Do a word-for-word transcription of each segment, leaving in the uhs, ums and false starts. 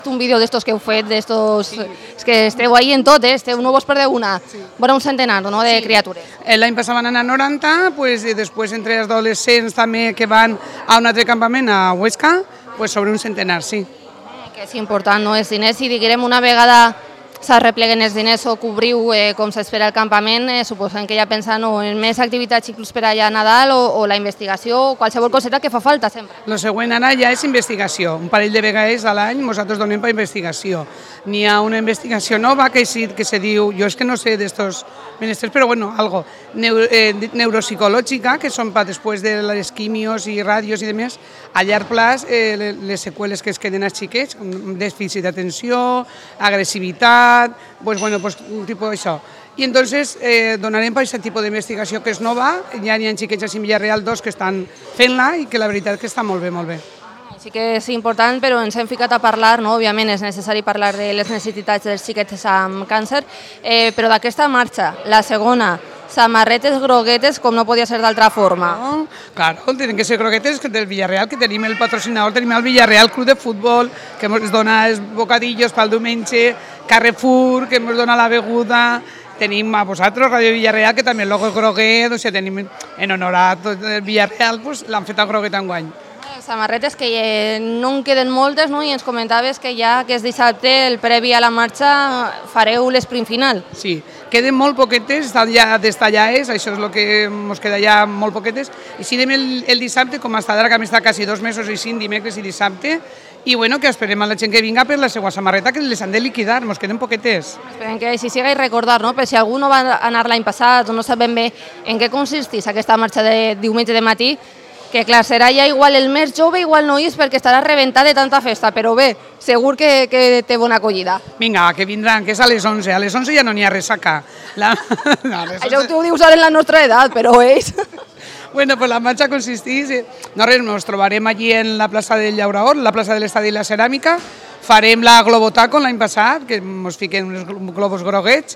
Un vídeo d'estos que heu fet, d'estos... Sí. És que esteu ahí en tot, eh? Esteu, no vos perdeu una. Sí. Vora un centenar, no?, de sí. criatures. L'any passat van anar noranta, pues, i després entre els adolescents també que van a un altre campament a Huesca, pues, sobre un centenar, sí. Eh, que és important, no? Els diners, si diguem una vegada s'arrepleguen els diners o cobriu eh, com s'espera el campament, eh, suposem que ja pensen o en més activitats inclús per allà a Nadal o, o la investigació o qualsevol coseta que fa falta sempre. El següent ara ja és investigació. Un parell de vegades a l'any nosaltres donem per investigació. N'hi ha una investigació nova que, sí, que se diu, jo és que no sé d'estos menesters, però bueno, algo, neuro, eh, neuropsicològica, que són per després de les quimios i ràdios i demés, a llarg plaç eh, les seqüeles que es queden als xiquets, dèficit d'atenció, agressivitat, pues, bueno, pues, un tipus d'això. I entonces eh, donarem per aquest tipus d'investigació que és nova, ja n'hi ha xiquets a Villarreal dos que estan fent-la i que la veritat que està molt bé, molt bé. Sí que és important, però ens hem ficat a parlar, no? Òbviament és necessari parlar de les necessitats dels xiquets amb càncer, eh, però d'aquesta marxa, la segona, samarretes groguetes, com no podia ser d'altra forma. No, claro, tenen que ser groguetes del Villarreal, que tenim el patrocinador, tenim el Villarreal Club de Futbol, que ens dona els bocadillos pel diumenge, Carrefour, que ens dona la beguda, tenim a vosaltres, Radio Villarreal, que també el logo és groguet, o sigui, tenim en honor a tot el Villarreal, pues, l'han fet a groguet enguany. Samarretes que no en queden moltes, no? I ens comentaves que ja aquest dissabte, el previ a la marxa, fareu l'esprint final. Sí, queden molt poquetes, estan ja destallades, això és el que ens queda ja molt poquetes, i si anem el, el dissabte, com està d'ara, que hem estat quasi dos mesos i cinc dimecres i dissabte, i bueno, que esperem a la gent que vinga per la seva samarreta, que les han de liquidar, ens queden poquetes. Esperem que així siga i recordar, no? Per si algú no va anar l'any passat o no sap ben bé en què consistís aquesta marxa de diumenge de matí, que clar, serà ja igual el més jove, igual no és perquè estarà rebentat de tanta festa, però bé, segur que, que té bona acollida. Vinga, que vindran, que és a les onze, a les onze ja no n'hi ha ressaca. La... no, les onze... Això tu ho dius ara en la nostra edat, però ells... Bueno, pues la marxa consistís... No res, ens trobarem allí en la plaça del Llauraor, la plaça de l'Estadi i la Ceràmica, farem la Globotaco l'any passat, que ens fiquen uns globus groguets,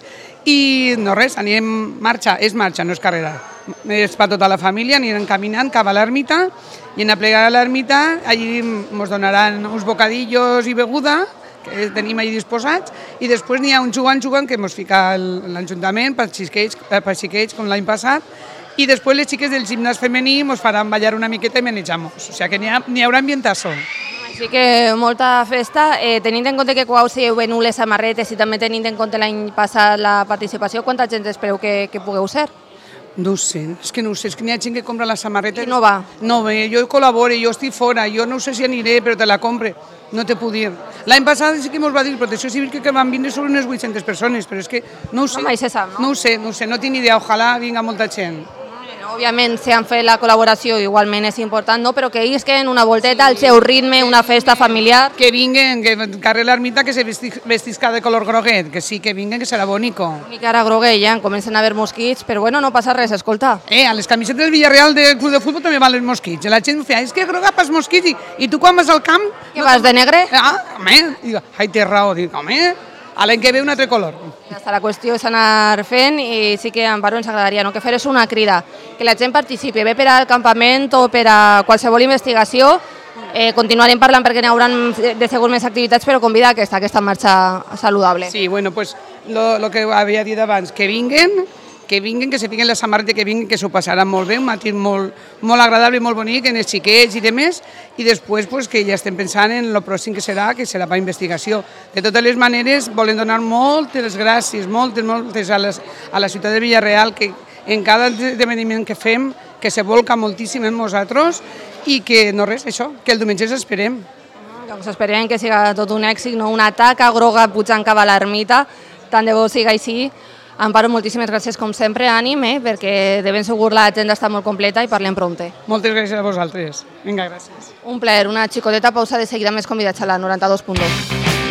i no res, anirem marxa, és marxa, no és carrera. És per tota la família, anirem caminant cap a l'ermita, i en aplegar a l'ermita, allí ens donaran uns bocadillos i beguda, que tenim allà disposats, i després n'hi ha un jugant-jugant que ens fica l'Ajuntament per xiquets, per xiquets com l'any passat, i després les xiques del gimnàs femení ens faran ballar una miqueta i menejamos. O sigui que n'hi ha, n'hi haurà ambientazo. Així que molta festa, eh, tenint en compte que quan si heu venut les samarretes i també tenint en compte l'any passat la participació, quanta gent espereu que, que pugueu ser? No ho sé, és que no ho sé, és que n'hi ha gent que compra la samarreta... I no va? No ve, jo col·laboro, jo estic fora, jo no sé si aniré, però te la compre, no te puc dir. L'any passat sí que ens va dir Protecció Civil que van vindre sobre unes vuit-centes persones, però és que no ho sé. No mai se sap, no? No ho sé, no ho sé, no tinc idea, ojalà vinga molta gent. Òbviament, si han fet la col·laboració, igualment és important, no? Però que isquen una volteta al seu ritme, una festa familiar. Que vinguen, que carrer l'ermita que se vestisca de color groguet, que sí, que vinguen, que serà bonico. I que ara groguet ja comencen a haver mosquits, però bueno, no passa res, escolta. Eh, a les camisetes del Villarreal del Club de Futbol també van els mosquits. La gent feia, és que groga pas mosquits, i, i tu quan vas al camp... Que vas de negre? Ah, home, dic, ai, té raó, dic, home... A l'any que ve un altre color. Ja està, la qüestió és anar fent i sí que a Amparo ens agradaria no? que fes una crida, que la gent participi, bé per al campament o per a qualsevol investigació. Eh, continuarem parlant perquè n'hi haurà de segur més activitats, però convida a aquesta, aquesta marxa saludable. Sí, bueno, pues lo, lo que havia dit abans, que vinguen, que vinguin, que se fiquen la samarreta, que vinguin, que s'ho passaran molt bé, un matí molt, molt agradable i molt bonic, en els xiquets i demés, i després pues, que ja estem pensant en el pròxim que serà, que serà per investigació. De totes les maneres, volem donar moltes gràcies, moltes, moltes a, les, a la ciutat de Villarreal, que en cada esdeveniment que fem, que se volca moltíssim en nosaltres, i que no res, això, que el diumenge esperem. Doncs esperem que siga tot un èxit, no? Una taca groga pujant cap a l'ermita, tant de bo siga així. Amparo, moltíssimes gràcies com sempre, ànim, eh, perquè de ben segur l'agenda està molt completa i parlem prompte. Moltes gràcies a vosaltres. Vinga, gràcies. Un plaer, una xicoteta pausa de seguida més convidats a la noventa dos punto dos.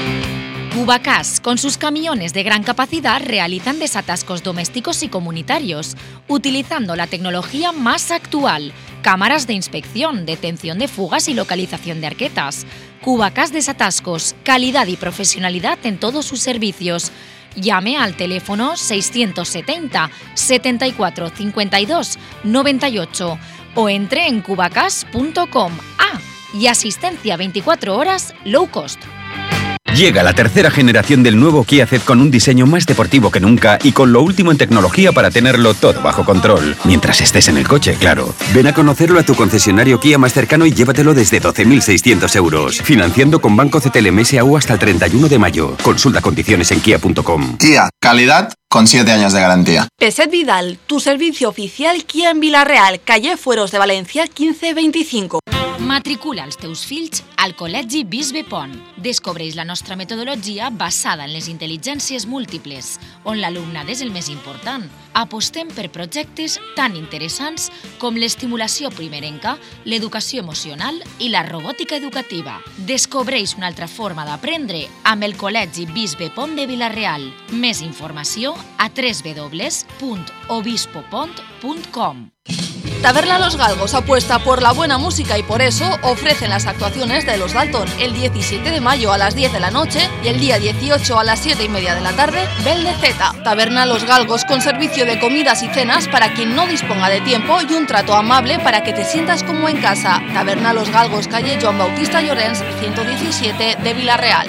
Cubacas, con sus camiones de gran capacidad, realizan desatascos domésticos y comunitarios, utilizando la tecnología más actual, cámaras de inspección, detención de fugas y localización de arquetas. Cubacas Desatascos, calidad y profesionalidad en todos sus servicios. Llame al teléfono seiscientos setenta, setenta y cuatro, cincuenta y dos, noventa y ocho o entre en cubacas punto com. Ah, y asistencia veinticuatro horas low cost. Llega la tercera generación del nuevo Kia Ceed con un diseño más deportivo que nunca y con lo último en tecnología para tenerlo todo bajo control. Mientras estés en el coche, claro. Ven a conocerlo a tu concesionario Kia más cercano y llévatelo desde doce mil seiscientos euros. Financiando con Banco C T L M S A U hasta el treinta y uno de mayo. Consulta condiciones en kia punto com. Kia, calidad con siete años de garantía. Peset Vidal, tu servicio oficial Kia en Vila-real, calle Fueros de Valencia quince veinticinco. Matricula els teus fills al Col·legi Bisbe Pont. Descobreix la nostra metodologia basada en les intel·ligències múltiples, on l'alumnat és el més important. Apostem per projectes tan interessants com l'estimulació primerenca, l'educació emocional i la robòtica educativa. Descobreix una altra forma d'aprendre amb el Col·legi Bisbe Pont de Vila-real. Més informació a doble u doble u doble u punt obispopont punt com. Taberna Los Galgos apuesta por la buena música y por eso ofrecen las actuaciones de Los Dalton el diecisiete de mayo a las diez de la noche y el día dieciocho a las siete y media de la tarde, Bel de Zeta. Taberna Los Galgos con servicio de comidas y cenas para quien no disponga de tiempo y un trato amable para que te sientas como en casa. Taberna Los Galgos, calle Joan Bautista Llorens, ciento diecisiete de Vila-real.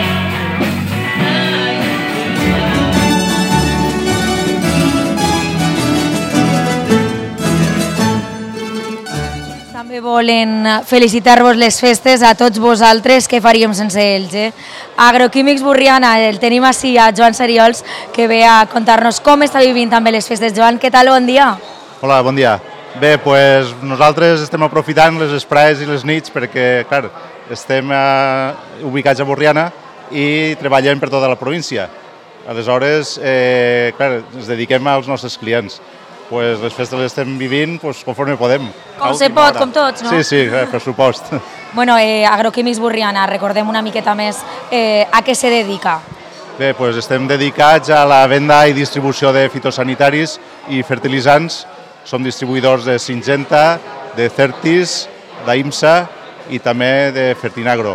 També volen felicitar-vos les festes a tots vosaltres, que faríem sense ells. Eh? Agroquímics Borriana, el tenim així a Joan Seriols, que ve a contar-nos com està vivint també les festes. Joan, què tal? Bon dia. Hola, bon dia. Bé, pues, nosaltres estem aprofitant les esprades i les nits perquè, clar, estem eh, ubicats a Borriana i treballem per tota la província. Aleshores, eh, clar, ens dediquem als nostres clients. Pues les festes les estem vivint pues, conforme podem. Com se pot, com tots, no? Sí, sí, eh, per supost. Bueno, eh, Agroquímics Borriana, recordem una miqueta més eh, a què se dedica. Bé, pues estem dedicats a la venda i distribució de fitosanitaris i fertilitzants. Som distribuïdors de Syngenta, de Certis, d'Imsa i també de Fertinagro.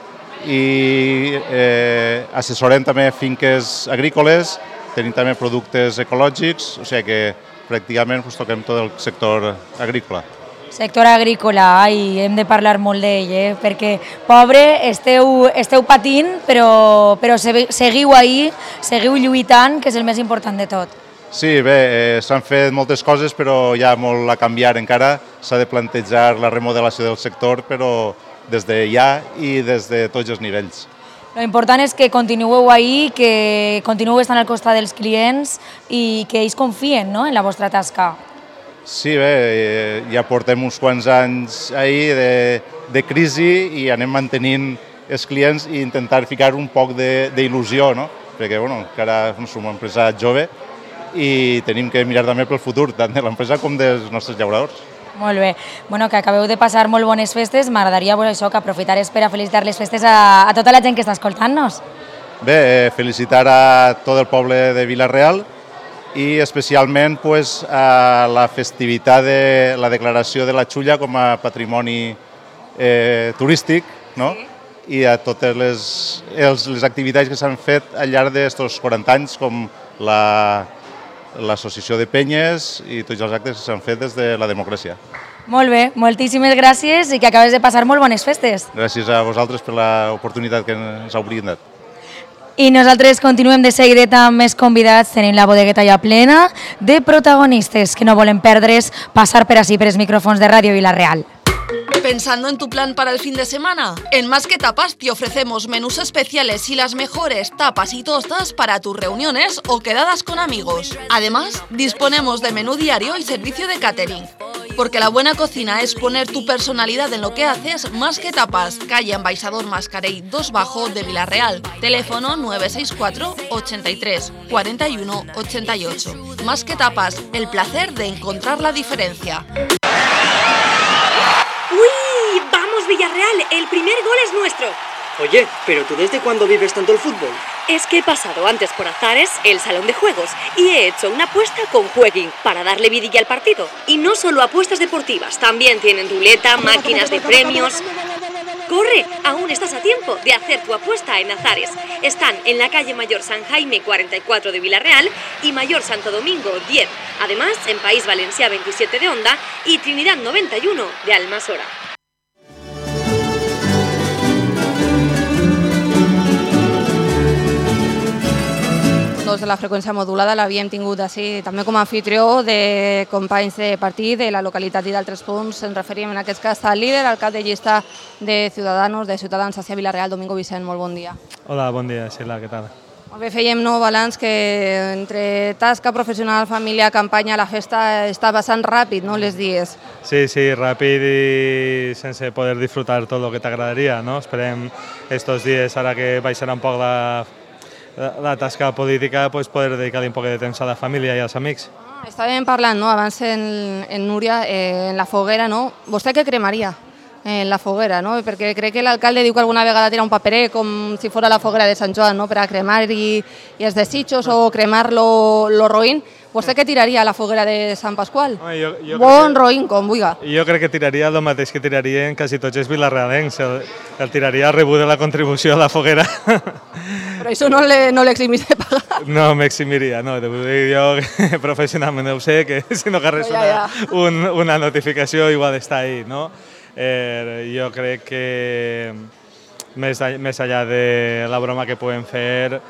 I eh, assessorem també finques agrícoles, tenim també productes ecològics, o sigui que pràcticament pues, toquem tot el sector agrícola. Sector agrícola, ai, hem de parlar molt d'ell, eh? Perquè, pobre, esteu, esteu patint, però, però seguiu ahí, seguiu lluitant, que és el més important de tot. Sí, bé, eh, s'han fet moltes coses, però hi ha molt a canviar encara. S'ha de plantejar la remodelació del sector, però des de ja i des de tots els nivells. Lo important és que continueu ahí, que continueu estant al costat dels clients i que ells confien, no?, en la vostra tasca. Sí, bé, ja portem uns quants anys ahí de, de crisi i anem mantenint els clients i intentar ficar un poc d'il·lusió, no? Perquè, bueno, encara som una empresa jove i tenim que mirar també pel futur, tant de l'empresa com dels nostres llauradors. Molt bé. Bueno, que acabeu de passar molt bones festes. M'agradaria pues, això, que aprofitares per a felicitar les festes a, a tota la gent que està escoltant-nos. Bé, eh, felicitar a tot el poble de Vila-real i especialment pues, a la festivitat de la declaració de la Xulla com a patrimoni eh, turístic, no? Sí. I a totes les, els, les activitats que s'han fet al llarg d'aquests quaranta anys, com la l'associació de penyes i tots els actes que s'han fet des de la democràcia. Molt bé, moltíssimes gràcies i que acabes de passar molt bones festes. Gràcies a vosaltres per l'oportunitat que ens heu brindat. I nosaltres continuem de seguideta amb més convidats. Tenim la bodegueta ja plena de protagonistes que no volen perdre's passar per així per els micròfons de Ràdio Vila-real. ¿Pensando en tu plan para el fin de semana? En Más que Tapas te ofrecemos menús especiales y las mejores tapas y tostas para tus reuniones o quedadas con amigos. Además, disponemos de menú diario y servicio de catering. Porque la buena cocina es poner tu personalidad en lo que haces. Más que Tapas, calle Embaixador Mascarell dos Bajo de Vila-real. Teléfono nueve seis cuatro, ochenta y tres, cuarenta y uno, ochenta y ocho. Más que Tapas, el placer de encontrar la diferencia. ¡Uy! ¡Vamos, Villarreal! ¡El primer gol es nuestro! Oye, ¿pero tú desde cuándo vives tanto el fútbol? Es que he pasado antes por Azares, el salón de juegos, y he hecho una apuesta con Jueguin para darle vidilla al partido. Y no solo apuestas deportivas, también tienen ruleta, máquinas de premios... ¡Corre! Aún estás a tiempo de hacer tu apuesta en Azares. Están en la calle Mayor San Jaime cuarenta y cuatro de Vila-real y Mayor Santo Domingo diez. Además, en País Valencià veintisiete de Onda y Trinidad noventa y uno de Almasora. dos de la freqüència modulada, l'havíem tingut així també com a anfitrió de companys de partit de la localitat i d'altres punts. Ens referim en aquest cas al líder, al cap de llista de Ciudadanos, de Ciutadans hacia Vila-real, Domingo Vicent, molt bon dia. Hola, bon dia, Sheila, què tal? Molt bé, fèiem nou balanç que entre tasca professional, família, campanya, la festa està passant ràpid, no, les dies? Sí, sí, ràpid i sense poder disfrutar tot el que t'agradaria, no? Esperem estos dies, ara que baixarà un poc la, la, la tasca política, pues poder dedicar un poc de temps a la família i als amics. Ah, estàvem parlant, no?, abans en, en Núria, eh, en la foguera, no? Vostè què cremaria en la foguera, no? Perquè crec que l'alcalde diu que alguna vegada tira un paperet com si fos la foguera de Sant Joan, no?, per a cremar i, i els desitjos o cremar lo, lo roïn. Vostè què tiraria a la foguera de Sant Pasqual? Home, jo, jo bon que, roïn, com vulga. Jo crec que tiraria el mateix que tirarien quasi tots els vilarrealencs. El, el tiraria a rebut de la contribució a la foguera. Però això no l'eximís de pagar. No m'eximiria, no. Jo professionalment ho sé, que si no carres ja, ja. Una, un, una notificació igual està ahí, no? Eh, jo crec que més, més allà de la broma que podem fer,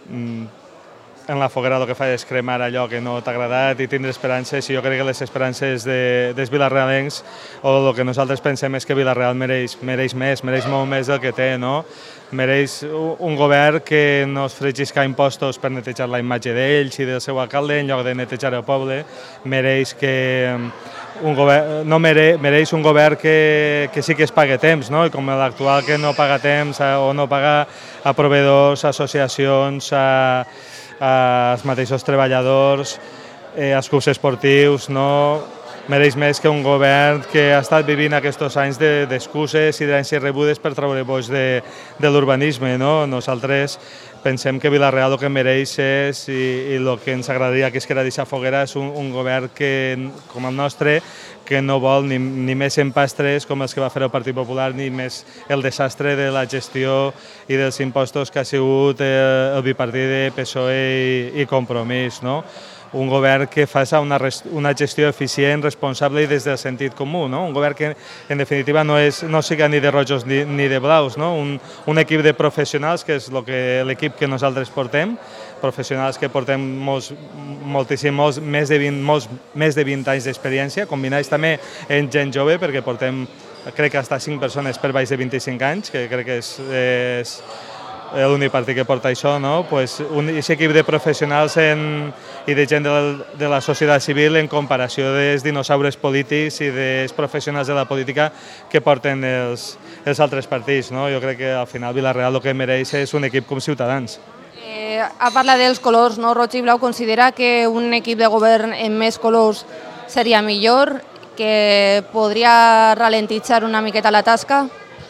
en la foguera el que fa és cremar allò que no t'ha agradat i tindre esperances, i jo crec que les esperances de, dels vilarrealencs o el que nosaltres pensem és que Vila-real mereix, mereix més, mereix molt més del que té, no? Mereix un govern que no es fregisca impostos per netejar la imatge d'ells i del seu alcalde en lloc de netejar el poble. Mereix que un govern, no mere, mereix un govern que, que sí que es pague temps, no? I com l'actual que no paga temps o no paga a proveïdors, associacions, a, als mateixos treballadors, eh, als clubs esportius, no? Mereix més que un govern que ha estat vivint aquests anys d'excuses i d'herències rebudes per treure boix de, de l'urbanisme, no? Nosaltres pensem que Vila-real el que mereix és, i, i el que ens agradaria que es quedara d'aquesta foguera, és un, un govern que, com el nostre, que no vol ni, ni més empastres com els que va fer el Partit Popular, ni més el desastre de la gestió i dels impostos que ha sigut el, el bipartit de P S O E i, i Compromís, no? Un govern que faci una, una gestió eficient, responsable i des del sentit comú, no? Un govern que, en definitiva, no, és, no siga ni de rojos ni, ni de blaus, no? Un, un equip de professionals, que és l'equip que nosaltres portem, professionals que portem molts, moltíssim, molts, més, de vint, molts, més de vint anys d'experiència, combinats també en gent jove, perquè portem, crec que hasta cinc persones per baix de vint-i-cinc anys, que crec que és... és l'únic partit que porta això, no? Pues un equip de professionals en, i de gent de la, de la societat civil en comparació dels dinosaures polítics i dels professionals de la política que porten els, els altres partits, no? Jo crec que al final Vila-real el que mereix és un equip com Ciutadans. Eh, ha parlat dels colors, no? Roig i blau, considera que un equip de govern en més colors seria millor, que podria ralentitzar una miqueta la tasca?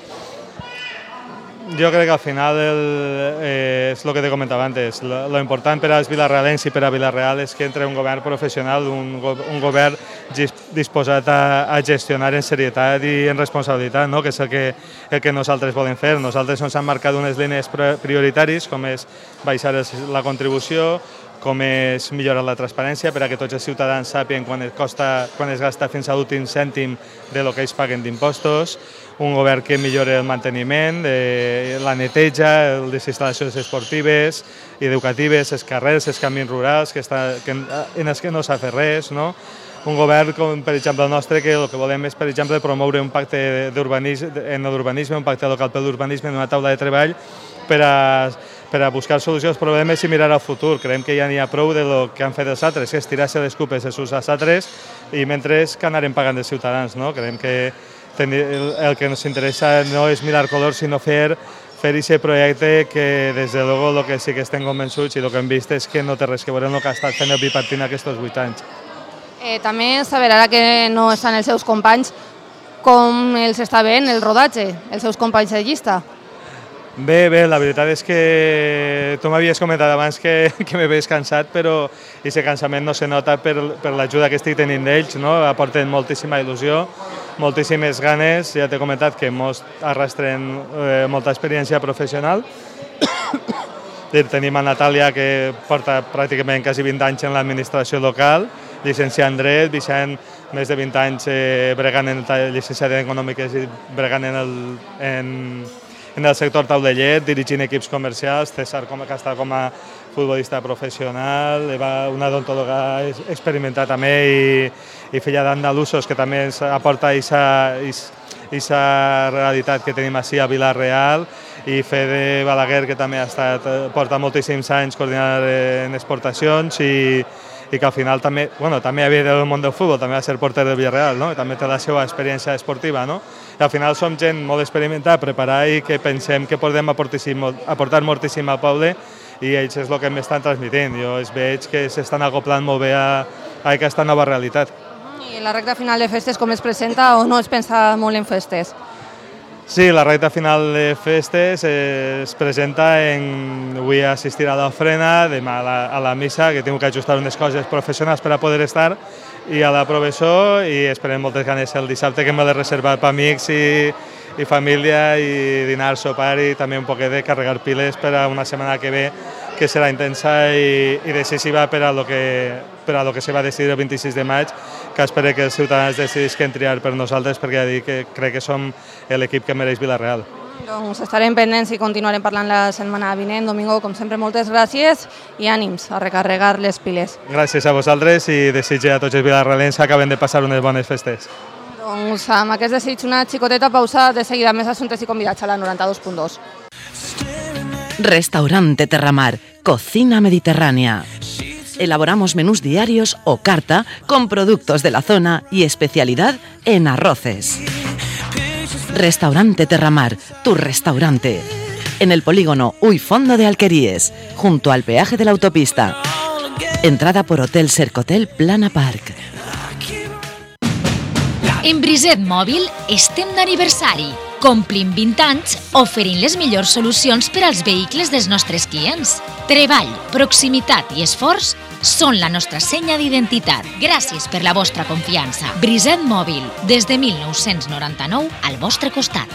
Jo crec que al final el, eh, és el que te comentava antes. Lo, lo important per als vilarrealencs i per a Vila-real és que entre un govern professional, un, un govern disposat a, a gestionar en serietat i en responsabilitat, no? Que és el que, el que nosaltres volem fer. Nosaltres ens han marcat unes línies prioritaris, com és baixar la contribució, com és millorar la transparència per a que tots els ciutadans sàpien quan es, costa, quan es gasta fins a l'últim cèntim de lo que ells paguen d'impostos, un govern que millori el manteniment, eh, la neteja, les instal·lacions esportives i educatives, els carrers, els camins rurals, que està, que, en els que no s'ha fet res, no? Un govern com, per exemple, el nostre, que el que volem és, per exemple, promoure un pacte en l'urbanisme, un pacte local per l'urbanisme, una taula de treball per a, per a buscar solucions als problemes i mirar al futur. Creiem que ja n'hi ha prou de lo que han fet els altres, que és tirar-se les culpes els uns als altres i mentre que anarem pagant els ciutadans, no? Creiem que el que ens interessa no és mirar colors, sinó fer fer aquest projecte que, des de luego, el que sí que estem convençuts i el que hem vist és que no té res que veure amb el que ha estat fent el bipartit en aquests vuit anys. Eh, també saber, ara que no estan els seus companys, com els està veient el rodatge, els seus companys de llista? Bé, bé, la veritat és que tu m'havies comentat abans que, que me veus cansat, però aquest cansament no se nota per, per l'ajuda que estic tenint d'ells, no? Aporten moltíssima il·lusió, moltíssimes ganes, ja t'he comentat que molts arrastren eh, molta experiència professional. Tenim a Natàlia, que porta pràcticament quasi vint anys en l'administració local, llicenciat en dret, Vicent, més de vint anys eh, bregant en llicenciat en econòmiques i bregant en, el, en, en el sector taulellet, dirigint equips comercials, César com, que està com a futbolista professional, Eva, una odontòloga experimentada també i, i filla d'andalusos que també aporta aquesta realitat que tenim així a Vila-real, i Fede Balaguer, que també ha estat, porta moltíssims anys coordinant en exportacions i, i que al final també, bueno, també havia del món del futbol, també va ser porter del Villarreal, no? I també té la seva experiència esportiva, no? I al final som gent molt experimentada, preparada i que pensem que podem aportar moltíssim al poble i ells és el que m'estan transmitint. Jo es veig que s'estan acoplant molt bé a, a aquesta nova realitat. I la recta final de festes com es presenta o no es pensa molt en festes? Sí, la recta final de festes es presenta en... Avui assistir a l'ofrena, demà a la, a la missa, que tinc que ajustar unes coses professionals per a poder estar, i a la professor, i esperem moltes ganes el dissabte, que m'he de reservar per amics i, i família, i dinar, sopar, i també un poquet de carregar piles per a una setmana que ve, que serà intensa i, i decisiva per a lo que, per a lo que se va decidir el vint-i-sis de maig, que espero que els ciutadans decidisquen triar per nosaltres, perquè ja dic que crec que som l'equip que mereix Vila-real. Doncs estarem pendents i continuarem parlant la setmana vinent. Domingo, com sempre, moltes gràcies i ànims a recarregar les piles. Gràcies a vosaltres i desitge a tots els vilarrealens que acaben de passar unes bones festes. Doncs amb aquest desig una xicoteta pausa, de seguida més assumptes i convidats a la noranta-dos punt dos. Restaurante Terramar, cocina mediterránea. Elaboramos menús diarios o carta con productos de la zona y especialidad en arroces. Restaurante Terramar, tu restaurante. En el polígono Uy Fondo de Alqueríes, junto al peaje de la autopista. Entrada por Hotel Sercotel Plana Park. En Briset Mòbil estem d'aniversari. Complim vint anys oferint les millors solucions per als vehicles dels nostres clients. Treball, proximitat i esforç són la nostra senya d'identitat. Gràcies per la vostra confiança. Briset Mòbil, des de mil nou-cents noranta-nou, al vostre costat.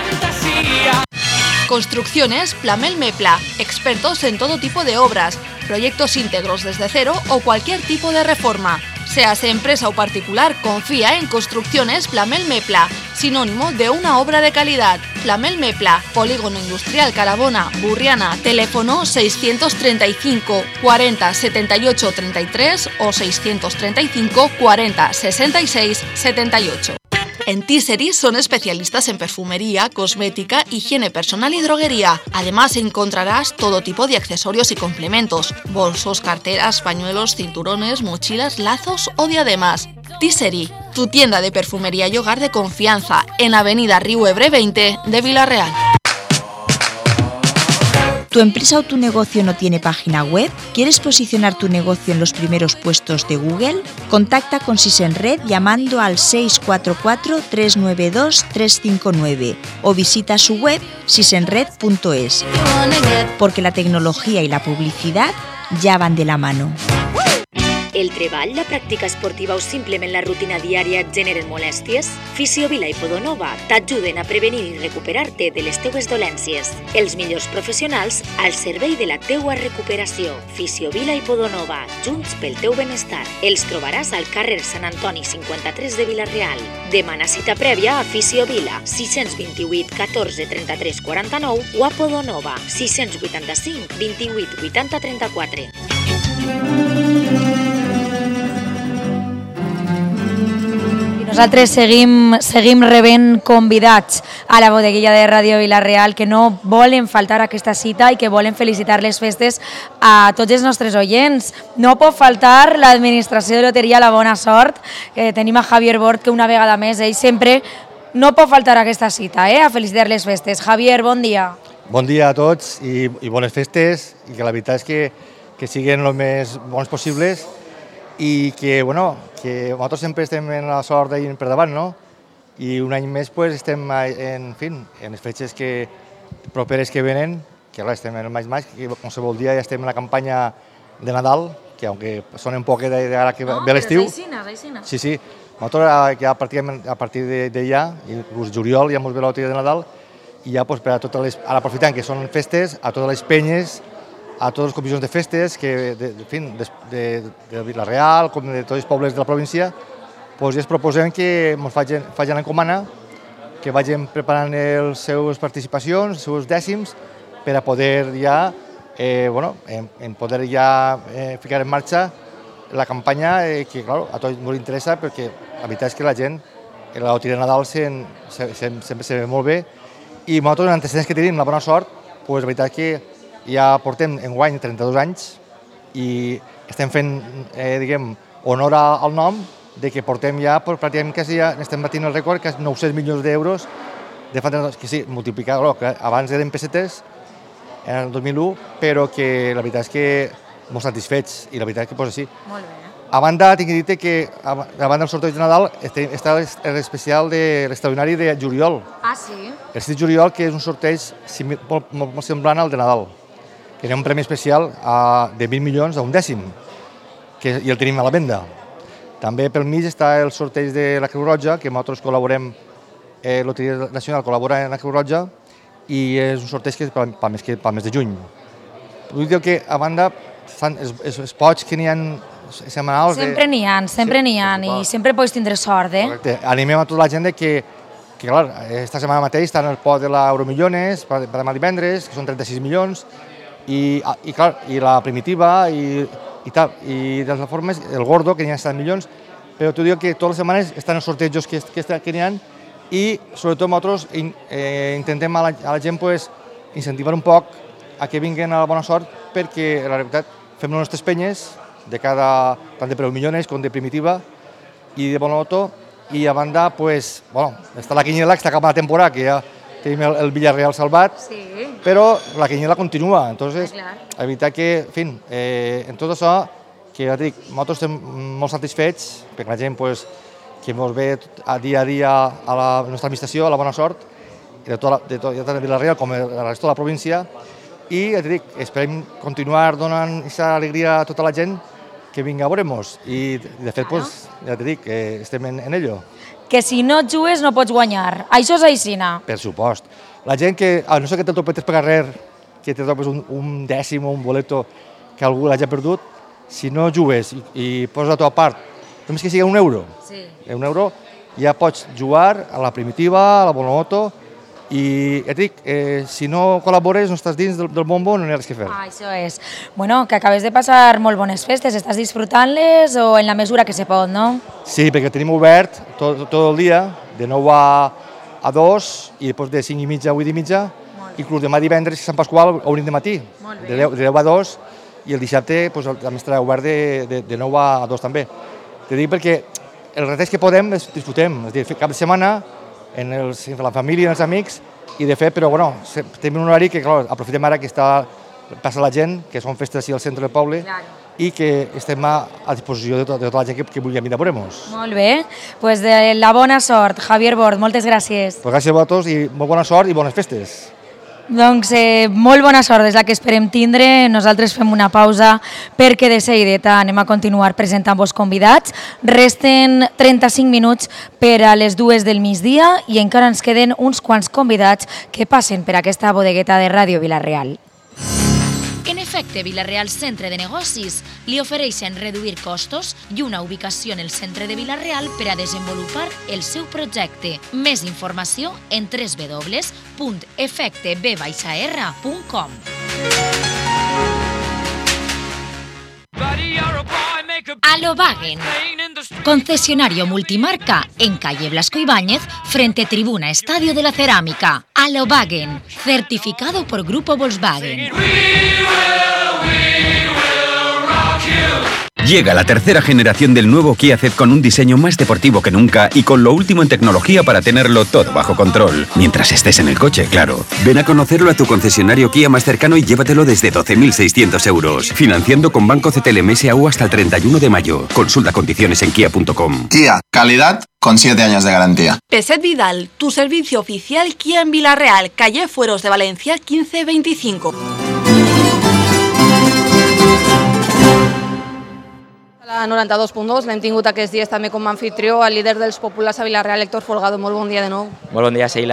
Construcciones Plamel Mepla, expertos en todo tipo de obras, proyectos íntegros desde cero o cualquier tipo de reforma. Seas empresa o particular, confía en Construcciones Plamel Mepla, sinónimo de una obra de calidad. Plamel Mepla, Polígono Industrial Carabona, Burriana, teléfono seiscientos treinta y cinco cuarenta setenta y ocho treinta y tres o seiscientos treinta y cinco cuarenta sesenta y seis setenta y ocho. En Tissery son especialistas en perfumería, cosmética, higiene personal y droguería. Además encontrarás todo tipo de accesorios y complementos, bolsos, carteras, pañuelos, cinturones, mochilas, lazos o diademas. Tissery, tu tienda de perfumería y hogar de confianza, en Avenida Riu Ebre veinte de Vila-real. ¿Tu empresa o tu negocio no tiene página web? ¿Quieres posicionar tu negocio en los primeros puestos de Google? Contacta con Sisenred llamando al seis cuatro cuatro tres nueve dos tres cinco nueve o visita su web sisenred punto es, porque la tecnología y la publicidad ja van de la mano. El treball, la pràctica esportiva o simplement la rutina diària et generen molèsties? Fisiovila i Podonova t'ajuden a prevenir i recuperar-te de les teues dolències. Els millors professionals al servei de la teua recuperació. Fisiovila i Podonova, junts pel teu benestar. Els trobaràs al carrer Sant Antoni cinquanta-tres de Vila-real. Demana cita prèvia a Fisiovila, sis dos vuit catorze trenta-tres quaranta-nou o a Podonova, sis vuitanta-cinc vint-i-vuit vuitanta trenta-quatre. Nosaltres seguim, seguim rebent convidats a la bodeguilla de Ràdio Vila-real que no volen faltar a aquesta cita i que volen felicitar les festes a tots els nostres oients. No pot faltar l'administració de loteria La Bona Sort. Eh, tenim a Javier Bort, que una vegada més ell sempre no pot faltar a aquesta cita, eh, a felicitar les festes. Javier, bon dia. Bon dia a tots i, i bones festes, i que la veritat és que, que siguin el més bons possibles i que, bueno, que nosaltres sempre estem en la sort d'ir per davant, no? I un any més pues, estem en, en, fi, en les fetges que, properes que venen, que ara estem en el maig maig, que qualsevol dia ja estem en la campanya de Nadal, que aunque sonen poc ara que no, ve l'estiu. Aixina, aixina. Sí, sí. Nosaltres ja a partir, a partir d'allà, inclús juliol, ja ens ve la loteria de Nadal, i ja pues, per a totes les, ara aprofitant que són festes, a totes les penyes, a totes les comissions de festes, que de, de, de, de, de Vila-real, com de tots els pobles de la província, doncs ja es proposem que ens facin, facin encomana que vagin preparant les seves participacions, els seus dècims, per a poder ja, eh, bueno, en, en poder ja eh, ficar en marxa la campanya eh, que, clar, a tots ens interessa, perquè la veritat és que la gent, la loteria de Nadal se, se, se, sempre se ve molt bé, i nosaltres, en antecedents que tenim, la bona sort, pues, la veritat és que ja portem enguany trenta-dos anys i estem fent, eh, diguem, honor al nom de que portem ja, pràcticament quasi ja estem batint el rècord, que és nou-cents milions d'euros de fa trenta-dos, que sí, multiplicar, que abans eren pessetes, en el dos mil u, però que la veritat és que molt satisfets, i la veritat és que pues, sí. Molt bé. A banda, tinc que dir que a banda del sorteig de Nadal està l'especial de l'extraordinari de juliol. Ah, sí? El sis de juliol, que és un sorteig molt, molt, molt semblant al de Nadal, que hi ha un premi especial a, de vint milions a un dècim, que, i el tenim a la venda. També pel mig està el sorteig de la Creu Roja, que nosaltres col·laborem, eh, Loteria Nacional col·labora en la Creu Roja, i és un sorteig que és pel, pel, mes, pel mes de juny. Vull dir que, a banda, fan els, els pots que n'hi ha setmanals... Sempre n'hi ha, sempre n'hi ha, i sempre pots tindre sort, eh? Correcte. Animem a tota la gent que, que clar, esta setmana mateix està en el pot de l'Euromillones, per demà divendres, que són trenta-sis milions, i, i, clar, i la primitiva, i, i tal, i de les formes, el gordo, que n'hi ha set milions, però t'ho dic que totes les setmanes estan els sortejos que, que, que n'hi ha, i sobretot nosaltres eh, intentem a la, a la gent pues, incentivar un poc a que vinguin a la bona sort, perquè la veritat fem les nostres penyes, de cada, tant de Euromillones com de primitiva, i de bona loto, i a banda, pues, bueno, està la quiniela, que està acabant la temporada, que ja tenim el, el Villarreal salvat, sí. Però la quiniela continua, entonces, ah, la veritat que, en fi, eh, en tot això, que ja dic, nosaltres estem molt satisfets, perquè la gent, pues, que ens ve a dia a dia a la nostra administració, a la bona sort, de tota, de tot, de tot el Villarreal com de la resta de la província, i ja dic, esperem continuar donant aquesta alegria a tota la gent que vinga a veure-nos, i de fet, pues, ja te dic, eh, estem en, en ello. Que si no et jugues no pots guanyar. Això és aixina. Per supost. La gent que, a no ser que te topetes per carrer, que te topes un, un dècim o un boleto que algú l'hagi perdut, si no jugues i, i poses la teva part, només que sigui un euro, sí. un euro, ja pots jugar a la primitiva, a la bonomoto, i et dic, eh, si no col·labores, no estàs dins del, del bombo, no n'hi ha res que fer. Ah, això és. Bueno, que acabes de passar molt bones festes, estàs disfrutant-les o en la mesura que se pot, no? Sí, perquè tenim obert tot, tot el dia, de nou a, a dos, i després de cinc i mitja a vuit i mitja, inclús demà divendres, Sant Pasqual, a un de matí, de deu, de deu a dos, i el dissabte pues, també estarà obert de, de, de nou a dos també. Te dic perquè el reteig que podem és disfrutem, és a dir, cap de setmana, en, els, en la família i els amics, i de fet, però bueno, tenim un horari que clar, aprofitem ara que està, passa la gent, que són festes així al centre del poble, claro. I que estem a, a disposició de, to, de tota la gent que, que vulgui venir a veure-nos. Molt bé, pues de la bona sort, Javier Bord, moltes gràcies. Pues gràcies a vosaltres i molt bona sort i bones festes. Doncs eh, molt bona sort és la que esperem tindre. Nosaltres fem una pausa perquè de seguideta anem a continuar presentant-vos convidats. Resten trenta-cinc minuts per a les dues del migdia i encara ens queden uns quants convidats que passen per aquesta bodegueta de Ràdio Vila-real. En efecte, Vila-real Centre de Negocis li ofereixen reduir costos i una ubicació en el centre de Vila-real per a desenvolupar el seu projecte. Més informació en w w w punt efecte b r punt com. Alobagen, concesionario multimarca en calle Blasco Ibáñez, frente Tribuna Estadio de la Cerámica. Alobagen, certificado por Grupo Volkswagen. Llega la tercera generación del nuevo Kia Ceed con un diseño más deportivo que nunca y con lo último en tecnología para tenerlo todo bajo control. Mientras estés en el coche, claro. Ven a conocerlo a tu concesionario Kia más cercano y llévatelo desde doce mil seiscientos euros. Financiando con Banco C T L M S A U hasta el treinta y uno de mayo. Consulta condiciones en kia punto com. Kia, calidad con siete años de garantía. Peset Vidal, tu servicio oficial Kia en Vila-real, calle Fueros de Valencia quince veinticinco. A noranta-dos punt dos l'hem tingut aquests dies també com a anfitrió al líder dels populars a Vila-real, Héctor Folgado. Molt bon dia de nou. Molt bon dia, Sheila.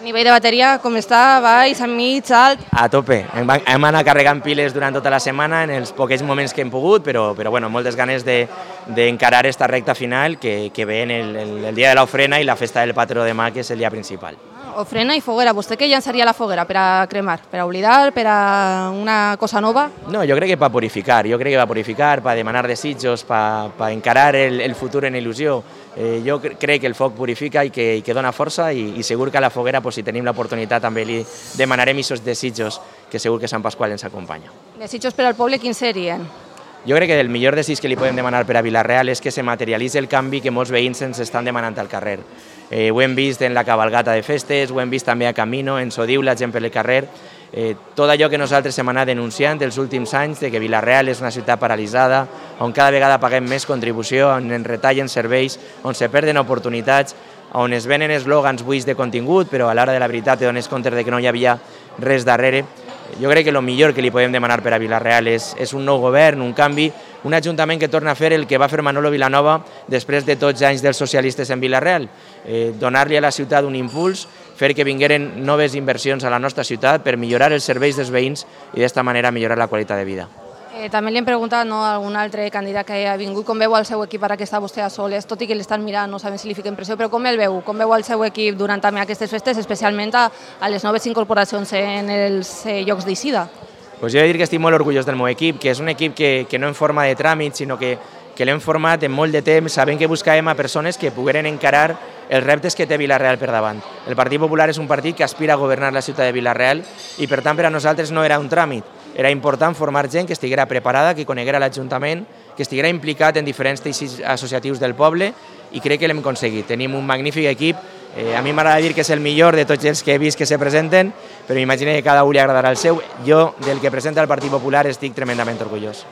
Nivell de bateria, com està? Baix, enmig, alt? A tope. Hem, hem anat carregant piles durant tota la setmana en els pocs moments que hem pogut, però, però bueno, moltes ganes d'encarar de, esta recta final que, que ve en el, el, el dia de l'ofrena i la festa del patró demà, que és el dia principal. Ofrena i foguera. Vostè què llançaria la foguera per a cremar? Per a oblidar? Per a una cosa nova? No, jo crec que per purificar. Jo crec que per purificar, per demanar desitjos, per, per encarar el, el futur en il·lusió. Eh, jo crec que el foc purifica i que, i que dona força i, i segur que a la foguera, pues, si tenim l'oportunitat, també li demanarem aquests desitjos que segur que Sant Pasqual ens acompanya. Desitjos per al poble, quins serien? Jo crec que el millor desig que li podem demanar per a Vila-real és que se materialitzi el canvi que molts veïns ens estan demanant al carrer. Eh, ho hem vist en la cabalgata de festes, ho hem vist també a Camino, ens ho diu la gent per el carrer. Eh, tot allò que nosaltres hem anat denunciant els últims anys, de que Vila-real és una ciutat paralitzada, on cada vegada paguem més contribució, on ens retallen serveis, on se perden oportunitats, on es venen eslògans buits de contingut, però a l'hora de la veritat te dones compte de que no hi havia res darrere. Jo crec que el millor que li podem demanar per a Vila-real és, és un nou govern, un canvi, un ajuntament que torna a fer el que va fer Manolo Vilanova després de tots anys dels socialistes en Vila-real, eh, donar-li a la ciutat un impuls, fer que vingueren noves inversions a la nostra ciutat per millorar els serveis dels veïns i d'esta manera millorar la qualitat de vida. Eh, també li hem preguntat, no, a algun altre candidat que ha vingut, com veu el seu equip ara que està vostè a soles, tot i que l'estan mirant, no sabem si li fiquen pressió, però com el veu? Com veu el seu equip durant també aquestes festes, especialment a, a les noves incorporacions en els eh, llocs d'Eixida? Pues jo he de dir que estic molt orgullós del meu equip, que és un equip que, que no en forma de tràmit, sinó que, que l'hem format en molt de temps, sabent que buscàvem a persones que pogueren encarar els reptes que té Vila-real per davant. El Partit Popular és un partit que aspira a governar la ciutat de Vila-real i per tant per a nosaltres no era un tràmit, era important formar gent que estiguera preparada, que coneguera l'Ajuntament, que estiguera implicat en diferents teixits associatius del poble i crec que l'hem aconseguit. Tenim un magnífic equip, eh, a mi m'agrada dir que és el millor de tots els que he vist que se presenten, però m'imagino que cada un li agradarà el seu. Jo, del que presenta el Partit Popular, estic tremendament orgullós.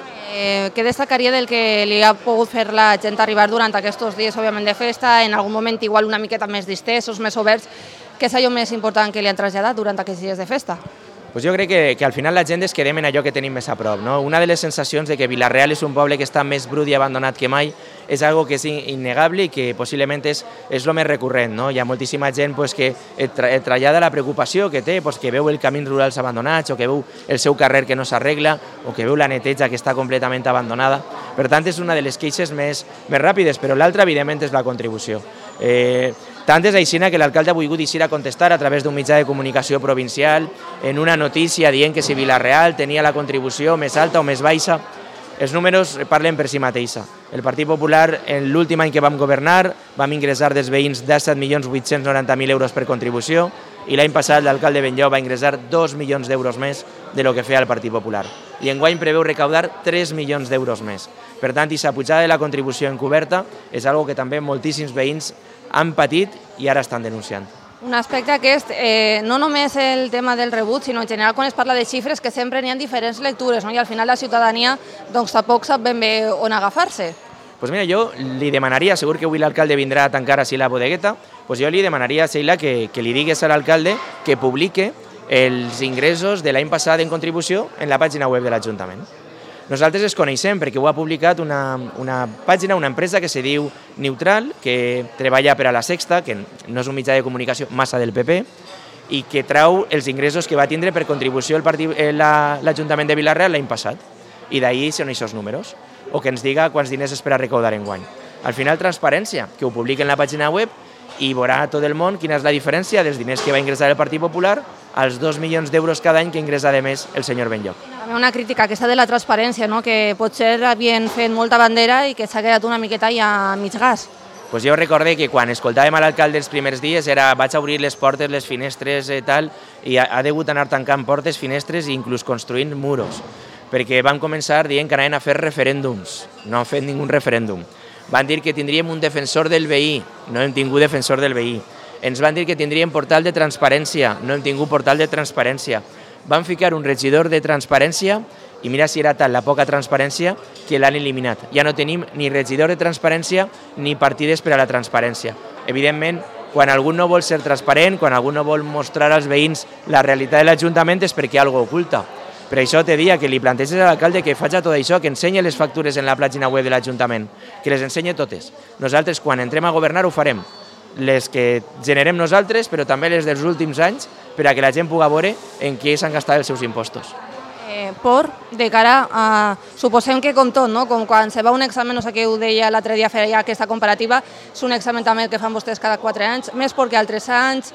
Eh, què destacaria del que li ha pogut fer la gent arribar durant aquests dies, òbviament, de festa, en algun moment igual una miqueta més distesos, més oberts? Què és allò més important que li han traslladat durant aquests dies de festa? Pues jo crec que, que al final la gent es quedem en allò que tenim més a prop. No? Una de les sensacions de que Vila-real és un poble que està més brut i abandonat que mai és algo que és innegable i que possiblement és, és el més recurrent. No? Hi ha moltíssima gent pues, que et, tra et trasllada la preocupació que té, pues, que veu el camins rurals abandonats o que veu el seu carrer que no s'arregla o que veu la neteja que està completament abandonada. Per tant, és una de les queixes més, més ràpides, però l'altra, evidentment, és la contribució. Eh, Tant és així que l'alcalde ha volgut eixir a contestar a través d'un mitjà de comunicació provincial en una notícia dient que si Vila-real tenia la contribució més alta o més baixa. Els números parlen per si mateixa. El Partit Popular, en l'últim any que vam governar, vam ingressar dels veïns disset milions vuit-cents noranta mil euros per contribució i l'any passat l'alcalde Benlloc va ingressar dos milions d'euros més de lo que feia el Partit Popular. I enguany preveu recaudar tres milions d'euros més. Per tant, aquesta pujada de la contribució encoberta és algo que també moltíssims veïns han patit i ara estan denunciant. Un aspecte aquest, eh, no només el tema del rebut, sinó en general quan es parla de xifres que sempre n'hi ha diferents lectures, no? I al final la ciutadania doncs, tampoc sap ben bé on agafar-se. Pues mira, jo li demanaria, segur que avui l'alcalde vindrà a tancar així la bodegueta, pues jo li demanaria a Sheila que, que li digués a l'alcalde que publique els ingressos de l'any passat en contribució en la pàgina web de l'Ajuntament. Nosaltres es coneixem perquè ho ha publicat una, una pàgina, una empresa que se diu Neutral, que treballa per a la Sexta, que no és un mitjà de comunicació massa del P P, i que trau els ingressos que va tindre per contribució l'Ajuntament de Vila-real l'any passat. I d'ahir són aquests números. O que ens diga quants diners espera recaudar enguany. Al final, transparència, que ho publiqui en la pàgina web i veurà tot el món quina és la diferència dels diners que va ingressar el Partit Popular als dos milions d'euros cada any que ingressa de més el senyor Benlloc. També una crítica aquesta de la transparència, no? Que potser havien fet molta bandera i que s'ha quedat una miqueta ja a mig gas. Pues jo recordé que quan escoltàvem a l'alcalde els primers dies era vaig a obrir les portes, les finestres i tal, i ha, ha degut anar tancant portes, finestres i inclús construint muros, perquè van començar dient que anaven a fer referèndums. No han fet ningú referèndum. Van dir que tindríem un defensor del veí, no hem tingut defensor del veí. Ens van dir que tindríem portal de transparència, no hem tingut portal de transparència. Van ficar un regidor de transparència i mira si era tal la poca transparència que l'han eliminat. Ja no tenim ni regidor de transparència ni partides per a la transparència. Evidentment, quan algú no vol ser transparent, quan algú no vol mostrar als veïns la realitat de l'Ajuntament és perquè algo oculta. Per això te dia que li planteges a l'alcalde que faci tot això, que ensenyi les factures en la pàgina web de l'Ajuntament, que les ensenyi totes. Nosaltres, quan entrem a governar, ho farem. les que generem nosaltres, però també les dels últims anys, per a que la gent pugui veure en què s'han gastat els seus impostos. Eh, por, de cara a... Suposem que com tot, no? Com quan se va un examen, no sé què ho deia l'altre dia, feia aquesta comparativa, és un examen també que fan vostès cada quatre anys, més perquè altres anys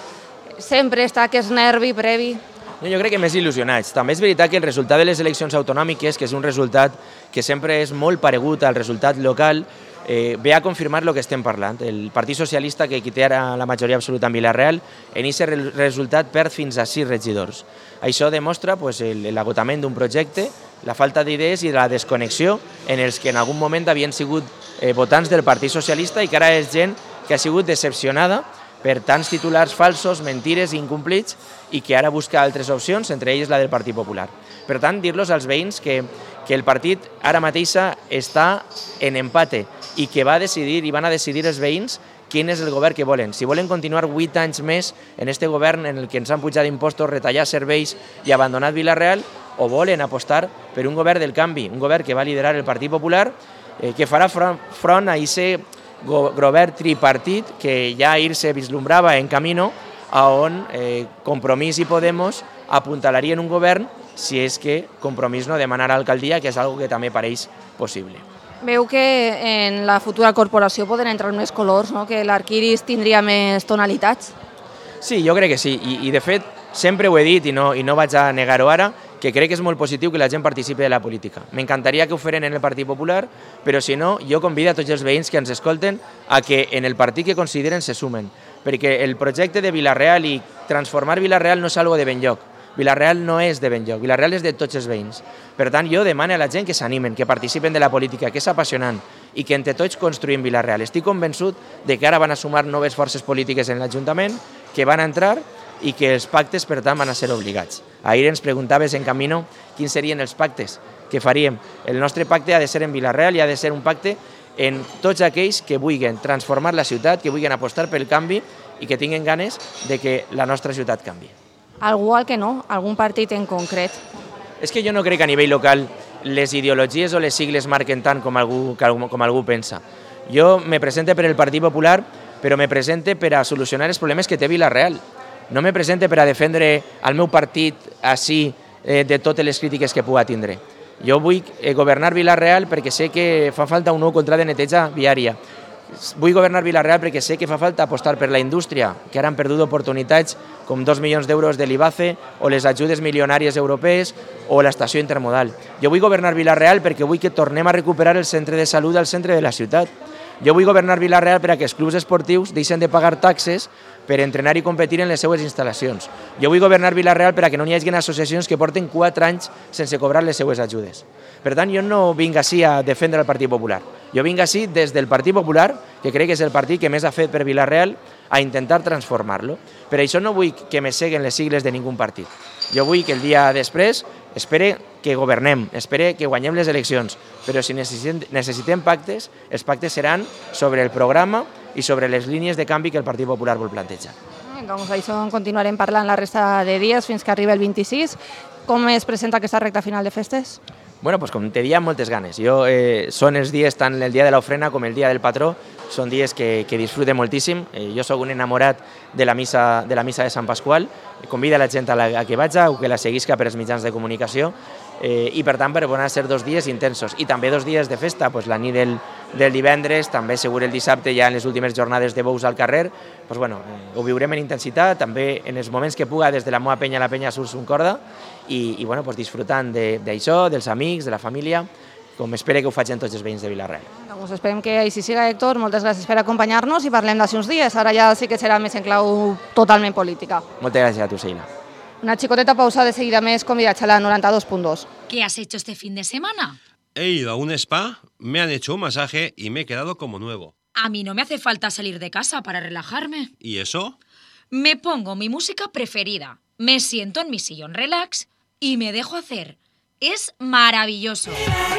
sempre està aquest nervi previ. Jo crec que més il·lusionats. També és veritat que el resultat de les eleccions autonòmiques, que és un resultat que sempre és molt paregut al resultat local, eh, ve a confirmar el que estem parlant. El Partit Socialista, que qui té ara la majoria absoluta en Vila-real, en aquest resultat perd fins a sis regidors. Això demostra pues, l'agotament d'un projecte, la falta d'idees i la desconnexió en els que en algun moment havien sigut eh, votants del Partit Socialista i que ara és gent que ha sigut decepcionada per tants titulars falsos, mentires i incomplits i que ara busca altres opcions, entre elles la del Partit Popular. Per tant, dir-los als veïns que, que el partit ara mateixa està en empate i que va decidir i van a decidir els veïns quin és el govern que volen. Si volen continuar vuit anys més en este govern en el que ens han pujat impostos, retallat serveis i abandonat Vila-real, o volen apostar per un govern del canvi, un govern que va liderar el Partit Popular, eh, que farà front, front a aquest govern tripartit que ja ahir se vislumbrava en camino a on eh, Compromís i Podemos apuntalarien un govern si és que Compromís no demanarà alcaldia, que és algo que també pareix possible. Veu que en la futura corporació poden entrar més colors, no? Que l'Arquiris tindria més tonalitats? Sí, jo crec que sí, I, i de fet sempre ho he dit i no, i no vaig a negar-ho ara, que crec que és molt positiu que la gent participi de la política. M'encantaria que ho feren en el Partit Popular, però si no, jo convido a tots els veïns que ens escolten a que en el partit que consideren se sumen, perquè el projecte de Vila-real i transformar Vila-real no és algo de ben lloc. Vila-real no és de ben lloc, Vila-real és de tots els veïns. Per tant, jo demano a la gent que s'animen, que participen de la política, que és apassionant i que entre tots construïm Vila-real. Estic convençut de que ara van a sumar noves forces polítiques en l'Ajuntament, que van a entrar i que els pactes, per tant, van a ser obligats. Ahir ens preguntaves en camino quins serien els pactes que faríem. El nostre pacte ha de ser en Vila-real i ha de ser un pacte en tots aquells que vulguin transformar la ciutat, que vulguin apostar pel canvi i que tinguin ganes de que la nostra ciutat canvi. Algú al que no? Algun partit en concret? És que jo no crec que a nivell local les ideologies o les sigles marquen tant com algú, com algú pensa. Jo me presente per el Partit Popular, però me presente per a solucionar els problemes que té Vila-real. No me presente per a defendre el meu partit així eh, de totes les crítiques que pugui tindre. Jo vull eh, governar Vila-real perquè sé que fa falta un nou contrat de neteja viària. Vull governar Vila-real perquè sé que fa falta apostar per la indústria, que ara han perdut oportunitats com dos milions d'euros de l'I B A C E o les ajudes milionàries europees o l'estació intermodal. Jo vull governar Vila-real perquè vull que tornem a recuperar el centre de salut al centre de la ciutat. Jo vull governar Vila-real per a que els clubs esportius deixen de pagar taxes per entrenar i competir en les seues instal·lacions. Jo vull governar Vila-real per a que no hi hagi associacions que porten quatre anys sense cobrar les seues ajudes. Per tant, jo no vinc així a defendre el Partit Popular. Jo vinc així des del Partit Popular, que crec que és el partit que més ha fet per Vila-real, a intentar transformar-lo. Per això no vull que me seguen les sigles de ningú partit. Jo vull que el dia després espere que governem, espere que guanyem les eleccions, però si necessitem, necessitem pactes, els pactes seran sobre el programa i sobre les línies de canvi que el Partit Popular vol plantejar. Doncs això en continuarem parlant la resta de dies fins que arribi el vint-i-sis. Com es presenta aquesta recta final de festes? Bueno, pues com te dia, moltes ganes. Jo, eh, són els dies, tant el dia de l'ofrena com el dia del patró, són dies que, que disfrute moltíssim. Eh, jo sóc un enamorat de la missa de, la missa de Sant Pasqual. Convida la gent a, la, a que vaja o que la seguisca per els mitjans de comunicació. Eh, I per tant, per van a ser dos dies intensos. I també dos dies de festa, pues, la nit del, del divendres, també segur el dissabte ja en les últimes jornades de bous al carrer. Pues, bueno, eh, ho viurem en intensitat, també en els moments que puga des de la meva penya a la penya surts un corda i, i bueno, pues, disfrutant d'això, de, dels amics, de la família, com espero que ho facin tots els veïns de Vila-real. Doncs esperem que així siga, Héctor. Moltes gràcies per acompanyar-nos i parlem d'ací uns dies. Ara ja sí que serà més en clau totalment política. Moltes gràcies a tu, Seila. Una chicoteta pausa, de seguida més convidats a la noventa dos punto dos. ¿Qué has hecho este fin de semana? He ido a un spa, me han hecho un masaje y me he quedado como nuevo. A mí no me hace falta salir de casa para relajarme. ¿Y eso? Me pongo mi música preferida, me siento en mi sillón relax y me dejo hacer. Es maravilloso.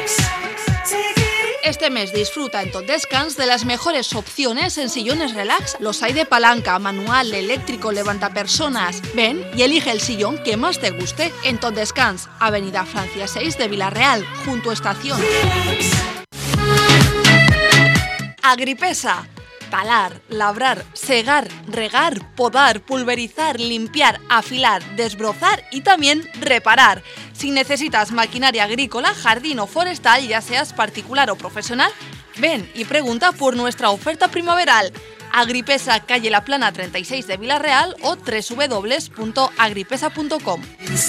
Este mes disfruta en Tot Descans de las mejores opciones en sillones relax. Los hay de palanca, manual, eléctrico, levantapersonas. Ven y elige el sillón que más te guste en Tot Descans, Avenida Francia seis de Vila-real, junto a Estación. Agripesa. talar, labrar, segar, regar, podar, pulverizar, limpiar, afilar, desbrozar y también reparar. Si necesitas maquinaria agrícola, jardín o forestal, ya seas particular o profesional, ven y pregunta por nuestra oferta primaveral. Agripesa, calle La Plana treinta y seis de Villarreal o doble u doble u doble u punto agripesa punto com.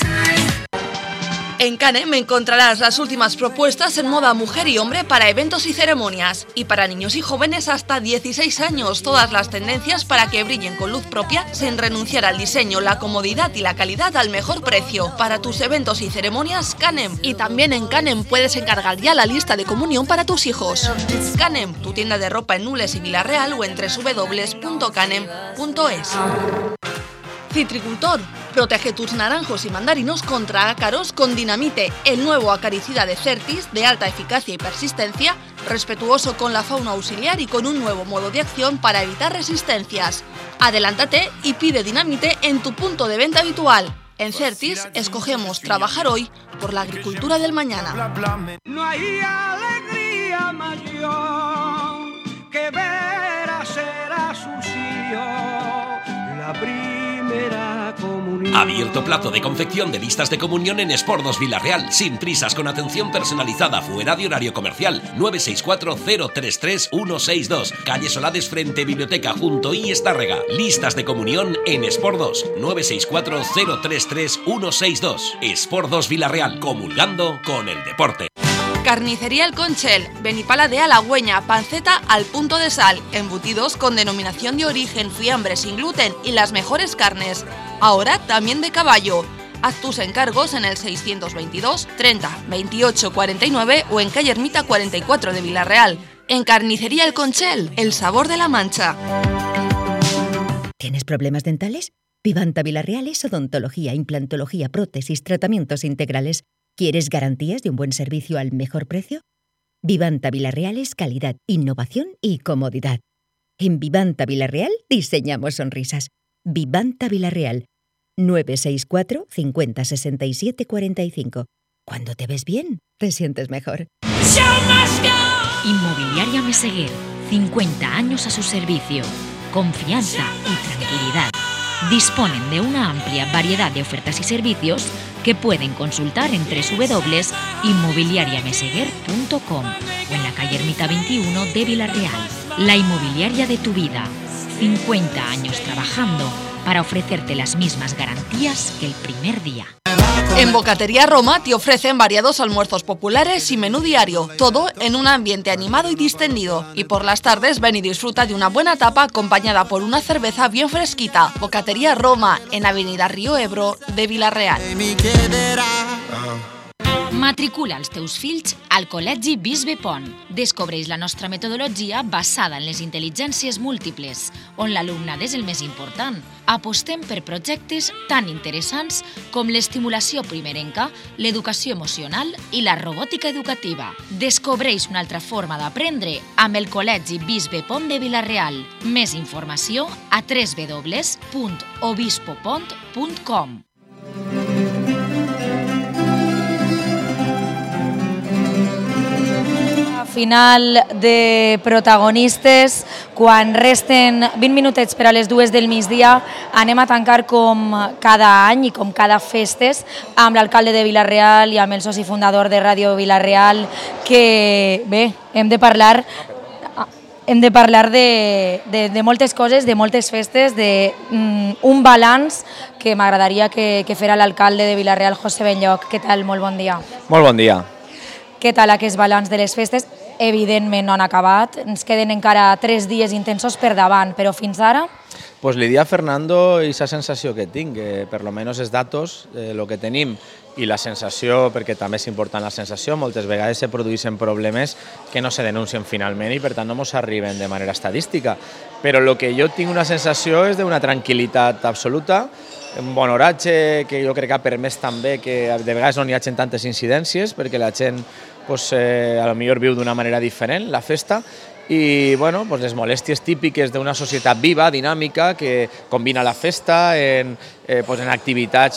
En Canem encontrarás las últimas propuestas en moda mujer y hombre para eventos y ceremonias. Y para niños y jóvenes hasta dieciséis años, todas las tendencias para que brillen con luz propia sin renunciar al diseño, la comodidad y la calidad al mejor precio. Para tus eventos y ceremonias, Canem. Y también en Canem puedes encargar ya la lista de comunión para tus hijos. Canem, tu tienda de ropa en Nules y Villarreal o en doble u doble u doble u punto canem punto es. Citricultor, protege tus naranjos y mandarinos contra ácaros con Dinamite, el nuevo acaricida de Certis de alta eficacia y persistencia, respetuoso con la fauna auxiliar y con un nuevo modo de acción para evitar resistencias. Adelántate y pide Dinamite en tu punto de venta habitual. En Certis escogemos trabajar hoy por la agricultura del mañana. No hay alegría mayor que ver a ser Asunción la primera comunión. Abierto plazo de confección de listas de comunión en Espordos Villarreal, sin prisas, con atención personalizada, fuera de horario comercial. nueve seis cuatro cero tres tres uno seis dos, calle Solades frente Biblioteca junto I Estárrega. Listas de comunión en Espordos, nueve seis cuatro cero tres tres uno seis dos. Espordos Villarreal, comulgando con el deporte. Carnicería El Conchel, Benipala de Halagüeña, panceta al punto de sal, embutidos con denominación de origen, fiambre sin gluten y las mejores carnes. Ahora también de caballo. Haz tus encargos en el seiscientos veintidós treinta veintiocho cuarenta y nueve o en calle Ermita cuarenta y cuatro de Villarreal. En Carnicería El Conchel, el sabor de la Mancha. ¿Tienes problemas dentales? Vivanta Villarreal es odontología, implantología, prótesis, tratamientos integrales. ¿Quieres garantías de un buen servicio al mejor precio? Vivanta Villarreal es calidad, innovación y comodidad. En Vivanta Villarreal diseñamos sonrisas. Vivanta Villarreal, nueve seis cuatro cincuenta sesenta y siete cuarenta y cinco. Cuando te ves bien, te sientes mejor. Inmobiliaria Meseguer, cincuenta años a su servicio. Confianza y tranquilidad. Disponen de una amplia variedad de ofertas y servicios que pueden consultar en doble u doble u doble u punto inmobiliaria meseguer punto com o en la calle Ermita veintiuno de Villarreal. La inmobiliaria de tu vida. cincuenta años trabajando para ofrecerte las mismas garantías que el primer día. En Bocatería Roma te ofrecen variados almuerzos populares y menú diario, todo en un ambiente animado y distendido. Y por las tardes ven y disfruta de una buena tapa acompañada por una cerveza bien fresquita. Bocatería Roma, en Avenida Río Ebro de Villarreal. Matricula els teus fills al Col·legi Bisbe Pont. Descobreix la nostra metodologia basada en les intel·ligències múltiples, on l'alumnat és el més important. Apostem per projectes tan interessants com l'estimulació primerenca, l'educació emocional i la robòtica educativa. Descobreix una altra forma d'aprendre amb el Col·legi Bisbe Pont de Villarreal. Més informació a doble u doble u doble u punt obispopont punt com. Final de protagonistes, quan resten vint minutets per a les dues del migdia, anem a tancar com cada any i com cada festes amb l'alcalde de Villarreal i amb el soci fundador de Ràdio Villarreal, que bé, hem de parlar hem de parlar de, de, de moltes coses, de moltes festes, d'un um, balanç que m'agradaria que, que fera l'alcalde de Villarreal, José Benlloch. Què tal? Molt bon dia. Molt bon dia. Què tal aquest balanç de les festes? Evidentment no han acabat, ens queden encara tres dies intensos per davant, però fins ara... Pues li dia a Fernando aquesta sensació que tinc, que per lo menos els datos, eh, el que tenim, i la sensació, perquè també és important la sensació, moltes vegades se produeixen problemes que no se denuncien finalment i per tant no ens arriben de manera estadística. Però el que jo tinc una sensació és d'una tranquil·litat absoluta, un bon oratge que jo crec que ha permès també que de vegades no n'hi hagi tantes incidències perquè la gent pues, eh, a lo millor viu d'una manera diferent la festa i bueno, pues, les molèsties típiques d'una societat viva, dinàmica, que combina la festa en, eh, pues, en activitats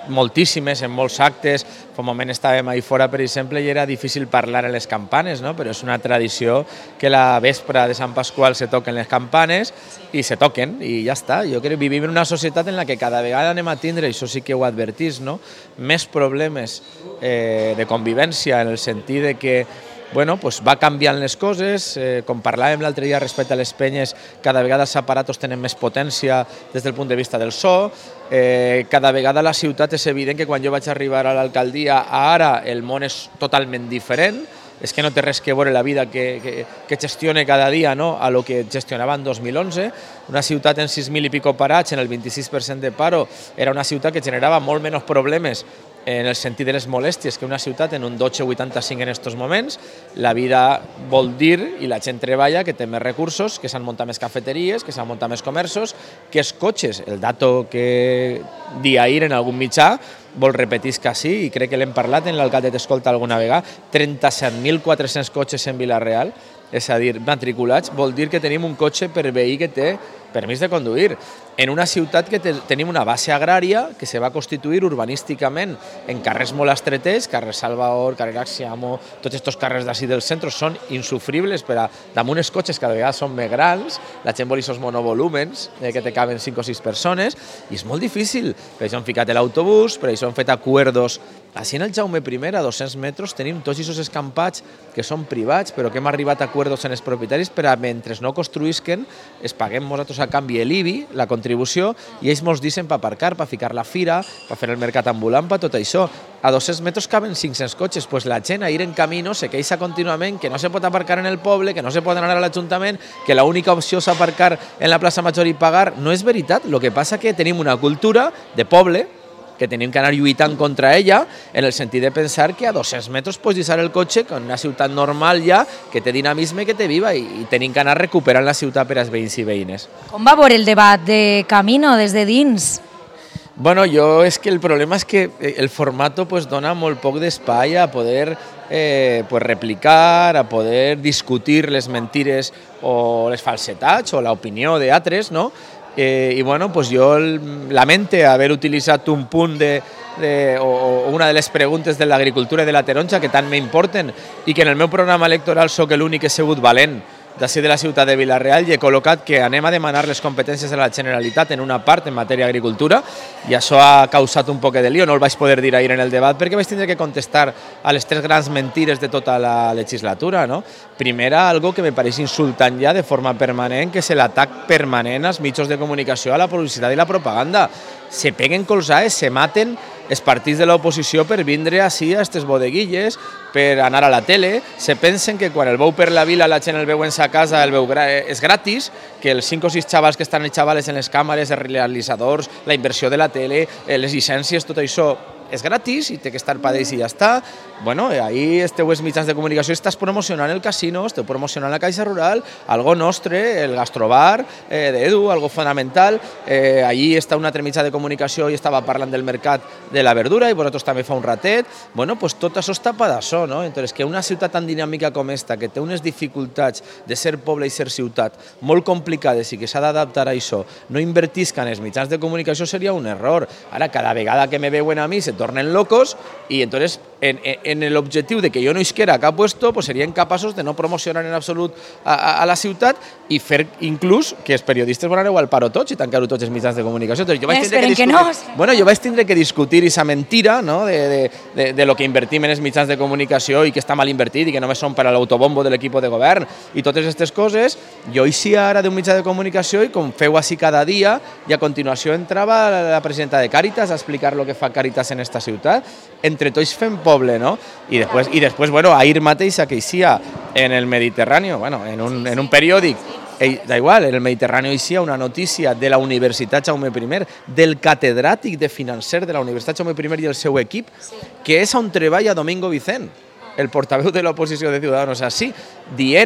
moltíssimes, en molts actes. Fa un moment estàvem ahí fora, per exemple, i era difícil parlar a les campanes, no? Però és una tradició que la vespre de Sant Pasqual se toquen les campanes i se toquen i ja està. Jo crec que vivim en una societat en la que cada vegada anem a tindre, això sí que ho advertís, no? Més problemes eh, de convivència, en el sentit de que bueno, pues va canviant les coses, eh, com parlàvem l'altre dia respecte a les penyes, cada vegada els aparatos tenen més potència des del punt de vista del so, eh, cada vegada la ciutat és evident que quan jo vaig arribar a l'alcaldia, ara el món és totalment diferent, és que no té res que veure la vida que, que, que gestione cada dia, no? A lo que gestionava en dos mil onze. Una ciutat en sis mil i pico parats, en el vint-i-sis per cent de paro, era una ciutat que generava molt menys problemes en el sentit de les molèsties que una ciutat en un dotze coma vuitanta-cinc en aquests moments. La vida vol dir, i la gent treballa, que té més recursos, que s'han muntat més cafeteries, que s'han muntat més comerços, que els cotxes, el dato que di ahir en algun mitjà, vol repetir que sí, i crec que l'hem parlat en l'alcalde t'escolta alguna vegada, trenta-set mil quatre-cents cotxes en Vila-real, és a dir, matriculats, vol dir que tenim un cotxe per veí que té permís de conduir. En una ciutat que te, tenim una base agrària que se va constituir urbanísticament en carrers molt estreters, carrer Salvador, carrer Axiamo, tots aquests carrers d'ací del centre són insufribles per a damunt els cotxes cada vegada són més grans, la gent vol aquests monovolúmens eh, que te caben cinc o sis persones i és molt difícil. Per això han ficat l'autobús, per això han fet acuerdos. Així en el Jaume I, a dos-cents metres, tenim tots aquests escampats que són privats, però que hem arribat a acuerdos en els propietaris per a, mentre no construïsquen, es paguem nosaltres a canvi l'I B I, la contribució, i ells mos dicen per aparcar, per ficar la fira, per fer el mercat ambulant, per tot això. A dos-cents metres caben cinc-cents cotxes, pues la gent a ir en camino se queixa contínuament que no se pot aparcar en el poble, que no se pot anar a l'Ajuntament, que l'única opció és aparcar en la plaça Major i pagar. No és veritat, el que passa que tenim una cultura de poble que tenim que anar lluitant contra ella, en el sentit de pensar que a dos-cents metres pots deixar el cotxe en una ciutat normal ja, que té dinamisme, que té viva, i, i tenim que anar recuperant la ciutat per als veïns i veïnes. Com va veure el debat de Camino des de dins? Bueno, jo és que el problema és que el formato pues, dona molt poc d'espai a poder eh, pues, replicar, a poder discutir les mentires o les falsetats o l'opinió d'altres, no? Eh, I bueno, pues jo lamente haver utilitzat un punt de, de, o, o una de les preguntes de l'agricultura i de la taronja que tant m'importen i que en el meu programa electoral sóc l'únic que he sigut valent d'ací de la ciutat de Vila-real i he col·locat que anem a demanar les competències de la Generalitat en una part en matèria d'agricultura i això ha causat un poc de lío, no el vaig poder dir ahir en el debat perquè vaig tindre que contestar a les tres grans mentires de tota la legislatura, no? Primera, algo que me pareix insultant ja de forma permanent, que és l'atac permanent als mitjans de comunicació, a la publicitat i la propaganda. Se peguen colzades, se maten els partits de l'oposició per vindre així a aquestes bodeguilles, per anar a la tele, se pensen que quan el veu per la vila la gent el veu en sa casa, el veu és gratis, que els cinc o sis xavals que estan els xavales en les càmeres, els realitzadors, la inversió de la tele, les llicències, tot això és gratis i té que estar per ells i ja està. Bueno, ahí esteu els mitjans de comunicació, estàs promocionant el casino, esteu promocionant la Caixa Rural, algo nostre, el gastrobar eh, d'Edu, algo fonamental. Eh, allí està un altre mitjà de comunicació i estava parlant del mercat de la verdura i vosaltres també fa un ratet. Bueno, pues tot això està pedaçó, no? Entonces, que una ciutat tan dinàmica com esta, que té unes dificultats de ser poble i ser ciutat molt complicades i que s'ha d'adaptar a això, no invertisca en els mitjans de comunicació seria un error. Ara, cada vegada que me veuen a mi se tornen locos y entonces en, en el objectiu de que jo no isquera a cap puesto pues serien capaços de no promocionar en absolut a, a, a la ciutat i fer inclús que els periodistes van anar al paro tots i tancar-ho tots els mitjans de comunicació. Entonces, jo vaig tindre que discutir, que no. Bueno, jo vaig tindre que discutir esa mentira, no? de, de, de, de lo que invertim en els mitjans de comunicació i que està mal invertit i que només són per a l'autobombo de l'equip de govern i totes aquestes coses. Jo eixia ara d'un mitjà de comunicació i com feu així cada dia i a continuació entrava la presidenta de Càritas a explicar lo que fa Càritas en esta ciutat. Entre tots fem poble, no? I després, i després bueno, ahir mateix que eixia en el Mediterrani, bueno, en un, en un periòdic, da igual, en el Mediterrani eixia una notícia de la Universitat Jaume I, del catedràtic de financer de la Universitat Jaume I i el seu equip, que és on treballa Domingo Vicent, el portaveu de l'oposició de Ciudadanos, així, dient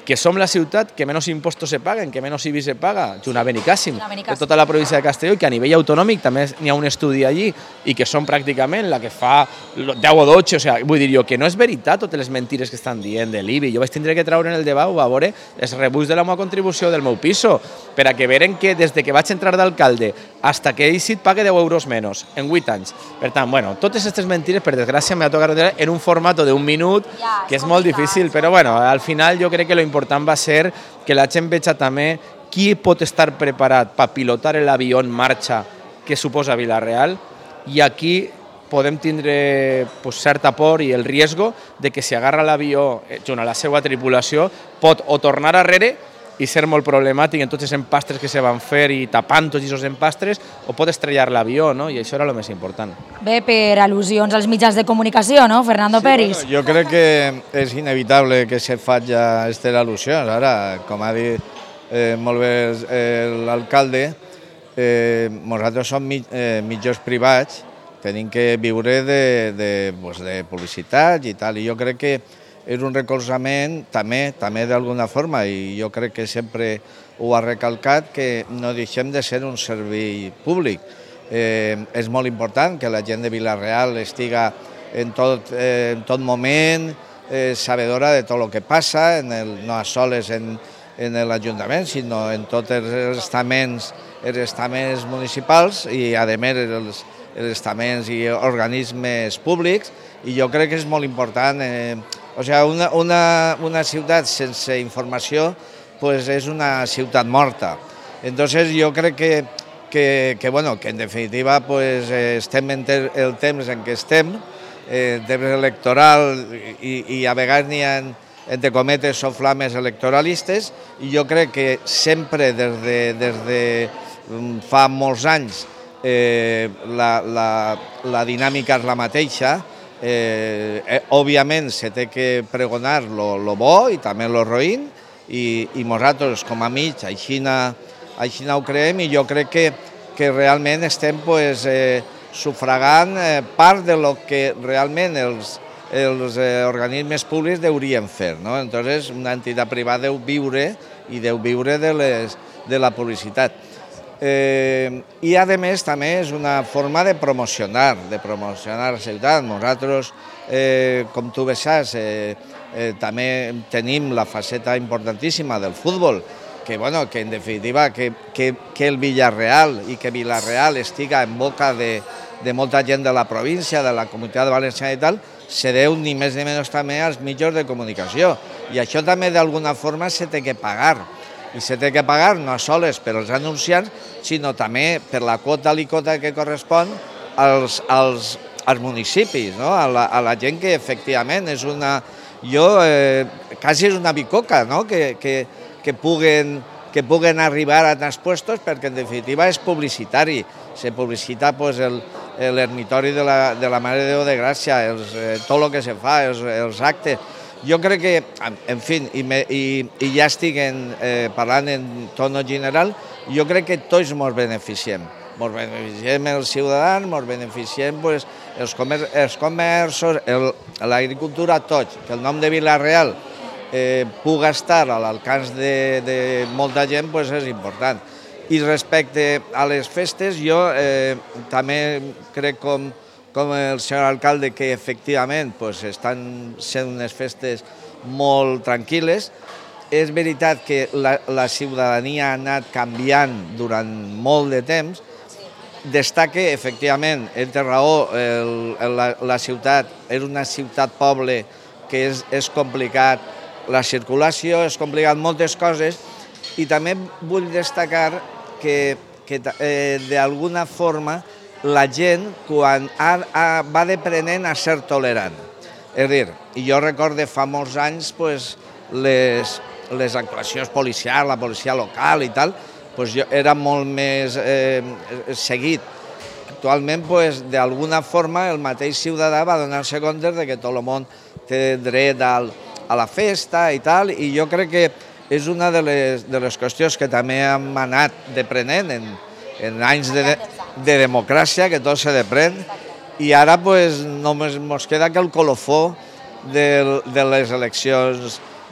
que som la ciutat que menys impostos se paguen, que menys I B I se paga, junt a Benicàssim, de tota la província de Castelló, i que a nivell autonòmic també n'hi ha un estudi allí i que són pràcticament la que fa deu o dotze, o sigui, vull dir jo que no és veritat totes les mentires que estan dient de l'I B I. Jo vaig tindre que treure en el debat a veure els rebuts de la meva contribució del meu piso, per a que veren que des que vaig entrar d'alcalde fins que he decidit pague deu euros menys en vuit anys. Per tant, bueno, totes aquestes mentires, per desgràcia, m'ha tocat en un format d'un minut, que és molt difícil, però bueno, al final jo crec que lo important va ser que la gent veja també qui pot estar preparat per pilotar l'avió en marxa que suposa Vila-real, i aquí podem tindre pues, certa por i el riesgo de que si agarra l'avió junt a la seva tripulació pot o tornar arrere i ser molt problemàtic en tots els empastres que se van fer i tapant tots aquests empastres, o pot estrellar l'avió, no? I això era el més important. Bé, per al·lusions als mitjans de comunicació, no? Fernando sí, Peris. Bueno, jo crec que és inevitable que se faci aquestes al·lusions. Ara, com ha dit eh, molt bé l'alcalde, eh, nosaltres som mig, eh, mitjans privats, tenim que viure de, de, pues, de publicitat i tal, i jo crec que és un recolzament també, també d'alguna forma, i jo crec que sempre ho ha recalcat, que no deixem de ser un servei públic. Eh, és molt important que la gent de Vila-real estiga en tot, eh, en tot moment eh, sabedora de tot el que passa, en el, no sols en, en l'Ajuntament, sinó en tots els estaments, els estaments municipals i, a més, els, els estaments i organismes públics, i jo crec que és molt important. Eh, o sigui, una, una, una ciutat sense informació pues, és una ciutat morta. Entonces, jo crec que, que, que, bueno, que en definitiva pues, estem en el temps en què estem, eh, temps electoral, i, i a vegades n'hi ha, entre cometes, soflames electoralistes, i jo crec que sempre des de, des de fa molts anys eh, la, la, la dinàmica és la mateixa. Eh, eh, òbviament se té que pregonar lo, lo bo i també lo roïn, i, i nosaltres com a mig així, així ho creem, i jo crec que, que realment estem pues, eh, sufragant eh, part de lo que realment els, els eh, organismes públics deurien fer, no? Entonces, una entitat privada deu viure i deu viure de, les, de la publicitat. Eh, I a més també és una forma de promocionar, de promocionar la ciutat. Nosaltres, eh, com tu bé saps, eh, eh, també tenim la faceta importantíssima del futbol, que, bueno, que en definitiva que, que, que el Villarreal i que Vila-real estiga en boca de, de molta gent de la província, de la comunitat valenciana i tal, se deu ni més ni menys també als mitjans de comunicació. I això també d'alguna forma se té que pagar. I se té que pagar no sols per als anunciants, sinó també per la quota alicota que correspon als, als, als municipis, no? a, la, a la gent que efectivament és una... Jo, eh, quasi és una bicoca, no? que, que, que, puguen, que puguen arribar a tants puestos, perquè en definitiva és publicitari. Se publicita pues, l'ermitori de, la, de la Mare de Déu de Gràcia, els, eh, tot el que se fa, els, els actes. Jo crec que, en fi, i, me, i, i ja estic en, eh, parlant en tono general, jo crec que tots ens beneficiem. Ens beneficiem els ciutadans, ens beneficiem pues, els, comer, els comerços, l'agricultura, tots. Que el nom de Vila-real eh, pugui estar a l'alcance de, de molta gent pues, és important. I respecte a les festes, jo eh, també crec com... com el senyor alcalde, que efectivament pues, estan sent unes festes molt tranquil·les. És veritat que la, la ciutadania ha anat canviant durant molt de temps. Destaca, efectivament, ell té raó, el, la, la ciutat és una ciutat-poble que és, és complicat, la circulació, és complicat moltes coses, i també vull destacar que, que eh, d'alguna forma la gent quan ha, ha, va deprenent a ser tolerant. És a dir, jo recordo fa molts anys pues, les, les actuacions policials, la policia local i tal, pues, jo era molt més eh, seguit. Actualment, pues, d'alguna forma, el mateix ciutadà va donar-se compte de que tot el món té dret al, a la festa i tal, i jo crec que és una de les, de les qüestions que també hem anat deprenent en, en anys de, de democràcia, que tot se deprèn, i ara pues, només ens queda que el colofó de, de les eleccions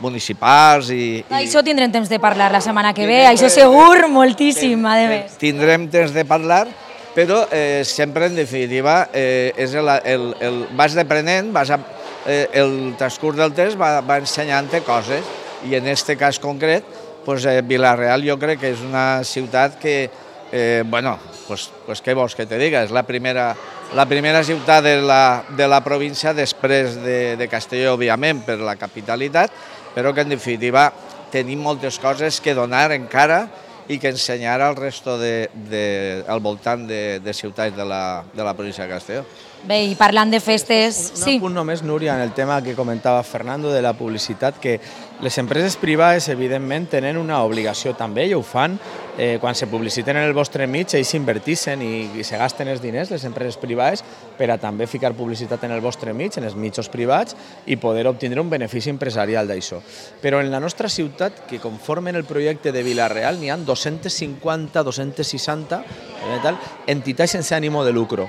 municipals i... i... Això tindrem temps de parlar la setmana que ve, això segur, moltíssim, a més. Tindrem temps de parlar, però eh, sempre, en definitiva, eh, és el, el, el, vas deprenent, vas a, eh, el transcurs del temps va, va ensenyant-te coses, i en aquest cas concret, pues, eh, Vila-real jo crec que és una ciutat que, eh, bueno, pues, pues què vols que te diga, és la primera, la primera ciutat de la, de la província després de, de Castelló, òbviament, per la capitalitat, però que en definitiva tenim moltes coses que donar encara i que ensenyar al resto de, de, al voltant de, de ciutats de la, de la província de Castelló. Bé, i parlant de festes... Un sí. punt només, Núria, en el tema que comentava Fernando de la publicitat, que les empreses privades, evidentment, tenen una obligació també, i ho fan, eh, quan se publiciten en el vostre mig, ells invertixen i, i se gasten els diners, les empreses privades, per a també ficar publicitat en el vostre mig, en els mitjos privats, i poder obtindre un benefici empresarial d'això. Però en la nostra ciutat, que conformen el projecte de Vila-real, n'hi ha dos-cents cinquanta, dos-cents seixanta eh, entitats sense ànimo de lucro.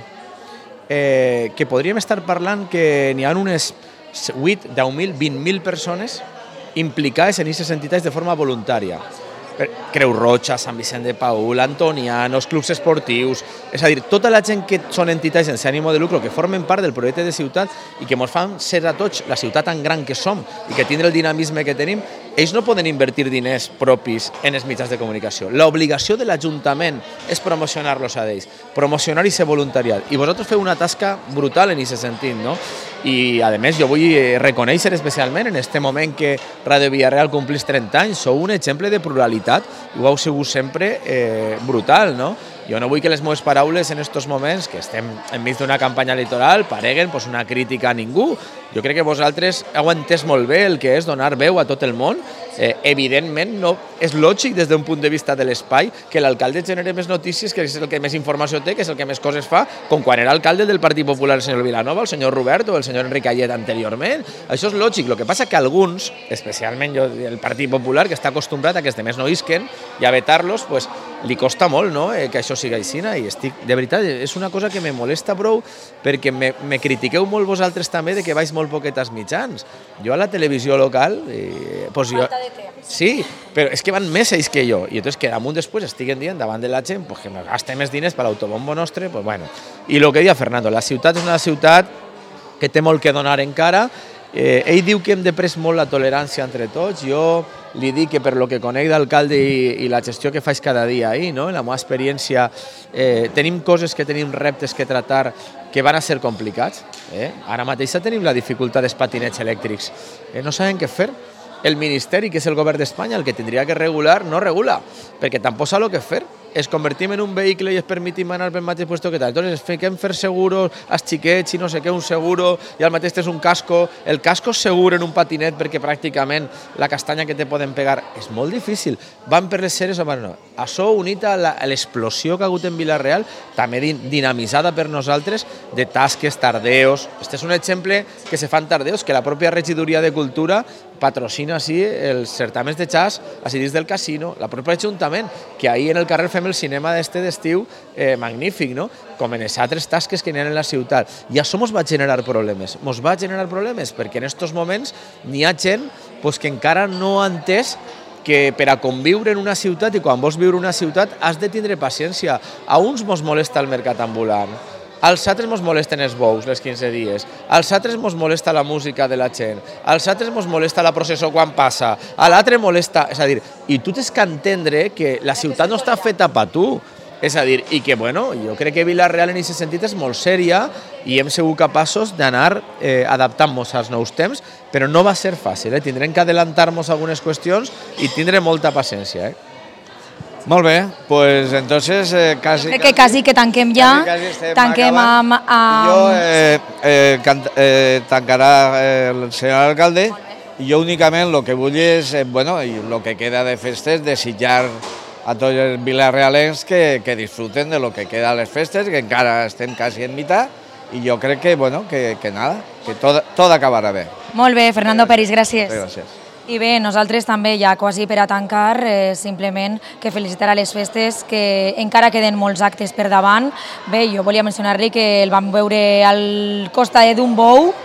Eh, que podríem estar parlant que n'hi ha unes vuit, deu mil, vint mil persones implicades en aquestes entitats de forma voluntària. Creu Roja, Sant Vicent de Paül, Antonianos, clubs esportius, és a dir, tota la gent que són entitats sense ànimo de lucro, que formen part del projecte de ciutat i que ens fan ser a tots la ciutat tan gran que som i que tindre el dinamisme que tenim, ells no poden invertir diners propis en els mitjans de comunicació. L'obligació de l'Ajuntament és promocionar-los a ells, promocionar i ser voluntariat. I vosaltres feu una tasca brutal en aquest sentit, no? I, a més, jo vull reconèixer especialment en aquest moment que Ràdio Vila-real complís trenta anys, sou un exemple de pluralitat i ho heu sigut sempre eh, brutal, no? Jo no vull que les meves paraules en aquests moments, que estem enmig d'una campanya electoral, pareguen pues, una crítica a ningú. Jo crec que vosaltres heu entès molt bé el que és donar veu a tot el món. Eh, evidentment, no és lògic des d'un punt de vista de l'espai que l'alcalde generi més notícies, que és el que més informació té, que és el que més coses fa, com quan era alcalde del Partit Popular el senyor Vilanova, el senyor Robert o el senyor Enric Ayet anteriorment. Això és lògic. El que passa que alguns, especialment jo, el Partit Popular, que està acostumbrat a que els demés no isquen i a vetar-los, pues, li costa molt, no?, eh, que això sigui així, i estic, de veritat, és una cosa que me molesta prou perquè me, me critiqueu molt vosaltres també de que vaig molt poquetes mitjans. Jo a la televisió local... Eh, pues jo, sí, però és que van més ells que jo, i entonces que damunt després estiguen dient davant de la gent pues, que me gaste més diners per l'autobombo nostre, pues bueno. I el que deia Fernando, la ciutat és una ciutat que té molt que donar encara. Eh, ell diu que hem de pres molt la tolerància entre tots. Jo li dic que per lo que conec d'alcalde i, i la gestió que faig cada dia ahí, no? En la meva experiència, eh, tenim coses que tenim reptes que tratar que van a ser complicats. Eh? Ara mateix tenim la dificultat dels patinets elèctrics. Eh, no sabem què fer. El Ministeri, que és el govern d'Espanya, el que tindria que regular, no regula, perquè tampoc sap el que fer. Es convertim en un vehicle i es permitim anar pel mateix puesto que tal. Entonces, fiquem fer seguros als xiquets i no sé què, un seguro, i al mateix és un casco. El casco és segur en un patinet perquè pràcticament la castanya que te poden pegar és molt difícil. Van per les seres o van no. Això unit a l'explosió que ha hagut en Vila-real, també dinamitzada per nosaltres, de tasques, tardeos. Este és un exemple que se fan tardeos, que la pròpia regidoria de Cultura patrocina així els certaments de jazz així dins del casino, la pròpia Ajuntament, que ahir en el carrer fem el cinema d'este d'estiu eh, magnífic, no? Com en les altres tasques que n'hi ha en la ciutat. I això ens va generar problemes. Ens va generar problemes perquè en aquests moments n'hi ha gent pues, que encara no ha entès que per a conviure en una ciutat i quan vols viure en una ciutat has de tindre paciència. A uns ens molesta el mercat ambulant, als altres ens molesten els bous les quinze dies, als altres ens molesta la música de la gent, als altres ens molesta la processó quan passa, a l'altre molesta... És a dir, i tu tens que entendre que la ciutat no està feta per tu. És a dir, i que, bueno, jo crec que Vila-real en aquest sentit és molt sèria i hem sigut capaços d'anar eh, adaptant-nos als nous temps, però no va ser fàcil, eh? Tindrem que adelantar-nos algunes qüestions i tindrem molta paciència, eh? Molt bé, pues entonces eh, quasi... Crec que quasi que tanquem ja, quasi, quasi tanquem amb... amb... Jo eh, eh, cant, eh, tancarà eh, el senyor alcalde i jo únicament el que vull és, eh, bueno, i el que queda de festes, desitjar a tots els vilarealens que, que disfruten de lo que queda a les festes, que encara estem quasi en mitad, i jo crec que, bueno, que, que nada, que tot, tot acabarà bé. Molt bé, Fernando Peris, gràcies. Gràcies. I bé, nosaltres també ja quasi per a tancar, eh, simplement que felicitar a les festes, que encara queden molts actes per davant. Bé, jo volia mencionar-li que el vam veure al costat d'un bou,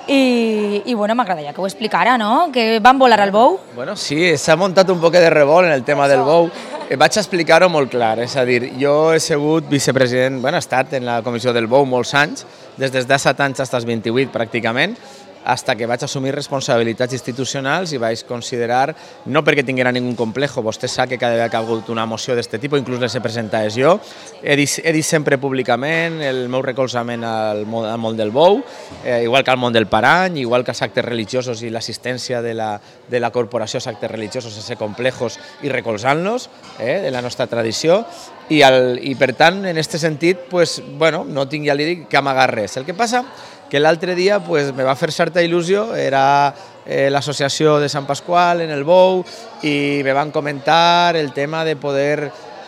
i, i bueno, m'agradaria que ho explicara, no? Que van volar al bou. Bueno, sí, s'ha muntat un poc de revolt en el tema del bou. Vaig explicar-ho molt clar, és a dir, jo he sigut vicepresident, bueno, he estat en la comissió del bou molts anys, des dels disset anys fins als vint-i-vuit pràcticament, hasta que vaig assumir responsabilitats institucionals i vaig considerar, no perquè tinguera ningú complejo, vostè sap que cada vegada que ha hagut una moció d'aquest tipus, inclús les he presentat jo, he dit, he dit sempre públicament el meu recolzament al món, al món del bou, eh, igual que al món del parany, igual que als actes religiosos i l'assistència de, la, de la corporació als actes religiosos a ser complejos i recolzant-los, eh, de la nostra tradició, i, el, i per tant, en aquest sentit, pues, bueno, no tinc, ja li dic, que amagar res. El que passa que l'altre dia pues, me va fer certa il·lusió, era eh, l'associació de Sant Pasqual en el bou i me van comentar el tema de poder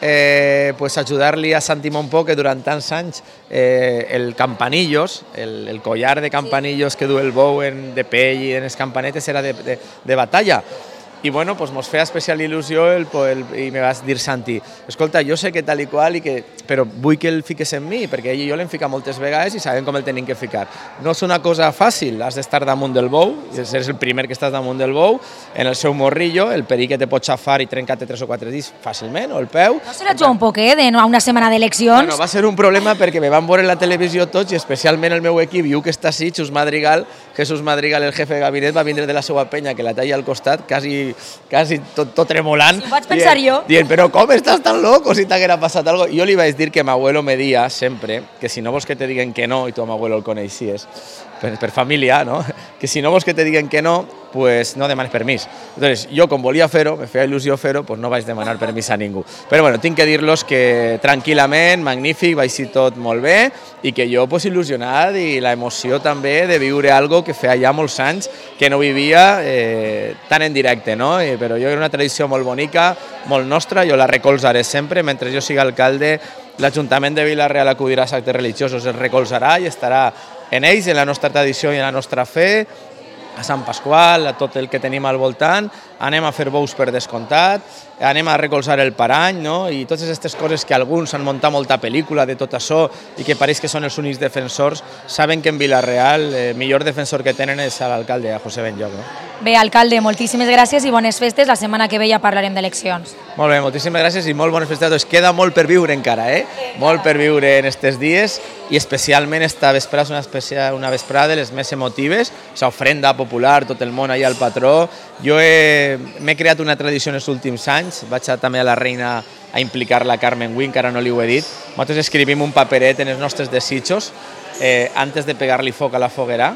eh, pues, ajudar-li a Sant Imón-Pó, que durant tants anys eh, el campanillos, el, el collar de campanillos que du el bou en, de pell i en les campanetes era de, de, de batalla. I bueno, pues mos feia especial il·lusió el, el, i me vas dir, Santi, escolta, jo sé que tal i qual, i que, però vull que el fiques en mi, perquè ell i jo l'hem ficat moltes vegades i sabem com el tenim que ficar. No és una cosa fàcil, has d'estar damunt del bou, és el primer que estàs damunt del bou, en el seu morrillo, el perill que te pot xafar i trencar-te tres o quatre dits fàcilment, o el peu. No serà jo un poquet, eh, a una setmana d'eleccions? Bueno, va ser un problema perquè me van veure la televisió tots i especialment el meu equip, i un que està així, Jesús Madrigal, Jesús Madrigal, el jefe de gabinet, va vindre de la seva penya, que la talla al costat, quasi quasi tot, tot tremolant. Sí, vaig pensar dient, jo. Dient, però com estàs tan loco si t'haguera passat algo? Jo li vaig dir que m'abuelo me dia sempre que si no vols que te diguen que no, i tu a m'abuelo el coneixies, per, per família, no? Que si no vols que te diguen que no, pues no demanes permís. Entonces, jo com volia fer-ho, me feia il·lusió fer-ho, pues no vaig demanar permís a ningú. Però bueno, tinc que dir-los que tranquil·lament, magnífic, vaig ser tot molt bé, i que jo pues il·lusionat i la emoció també de viure algo que feia ja molts anys que no vivia eh, tan en directe, no? I, però jo era una tradició molt bonica, molt nostra, jo la recolzaré sempre, mentre jo sigui alcalde, l'Ajuntament de Vila-real acudirà als actes religiosos, el recolzarà i estarà en ells, en la nostra tradició i en la nostra fe, a Sant Pasqual, a tot el que tenim al voltant, anem a fer bous per descomptat, anem a recolzar el parany, no? I totes aquestes coses que alguns han muntat molta pel·lícula de tot això i que pareix que són els únics defensors, saben que en Vila-real el millor defensor que tenen és l'alcalde, a José Benlloc. No? Bé, alcalde, moltíssimes gràcies i bones festes. La setmana que ve ja parlarem d'eleccions. Molt bé, moltíssimes gràcies i molt bones festes a tots. Queda molt per viure encara, eh? Molt per viure en aquests dies i especialment esta vesprada és una, especial, una vesprada de les més emotives, l'ofrenda popular, tot el món allà al patró. Jo m'he creat una tradició en els últims anys, vaig a, també a la reina a implicar la Carmen Wynn, que ara no li ho he dit. Nosaltres escrivim un paperet en els nostres desitjos eh, antes de pegar-li foc a la foguera,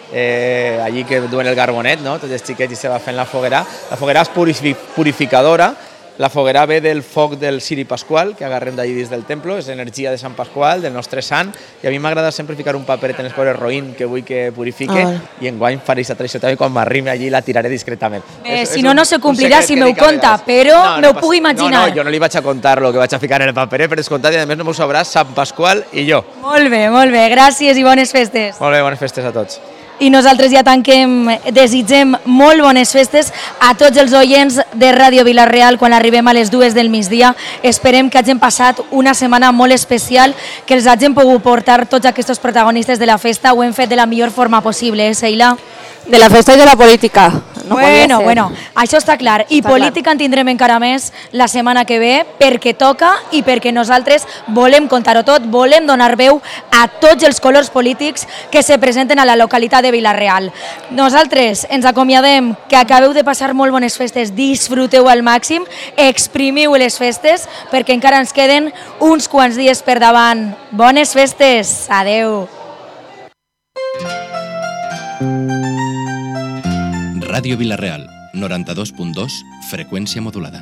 eh, allí que duen el garbonet, no? Tots els xiquets i se va fent la foguera. La foguera és purificadora, la foguera ve del foc del Ciri Pasqual, que agarrem d'allí dins del templo, és energia de Sant Pasqual, del nostre sant, i a mi m'agrada sempre ficar un paperet en el pobre roïn que vull que purifique, ah. I enguany faré aquesta tradició també, quan m'arrimi allí la tiraré discretament. Eh, és, si és no, un, no se complirà si m'ho conta, però no, no m'ho puc imaginar. No, no, jo no li vaig a contar el que vaig a ficar en el paperet per descomptat, i a més no m'ho sabrà Sant Pasqual i jo. Molt bé, molt bé, gràcies i bones festes. Molt bé, bones festes a tots. I nosaltres ja tanquem, desitgem molt bones festes a tots els oients de Ràdio Vila-real quan arribem a les dues del migdia. Esperem que hagin passat una setmana molt especial, que els hagin pogut portar tots aquests protagonistes de la festa. Ho hem fet de la millor forma possible, eh, Seila? De la festa i de la política. No bueno, bueno, això està clar. I està política clar. En tindrem encara més la setmana que ve, perquè toca i perquè nosaltres volem contar-ho tot, volem donar veu a tots els colors polítics que se presenten a la localitat de Vila-real. Nosaltres ens acomiadem, que acabeu de passar molt bones festes, disfruteu al màxim, exprimiu les festes, perquè encara ens queden uns quants dies per davant. Bones festes, adeu. Ràdio Vila-real, noranta-dos punt dos, freqüència modulada.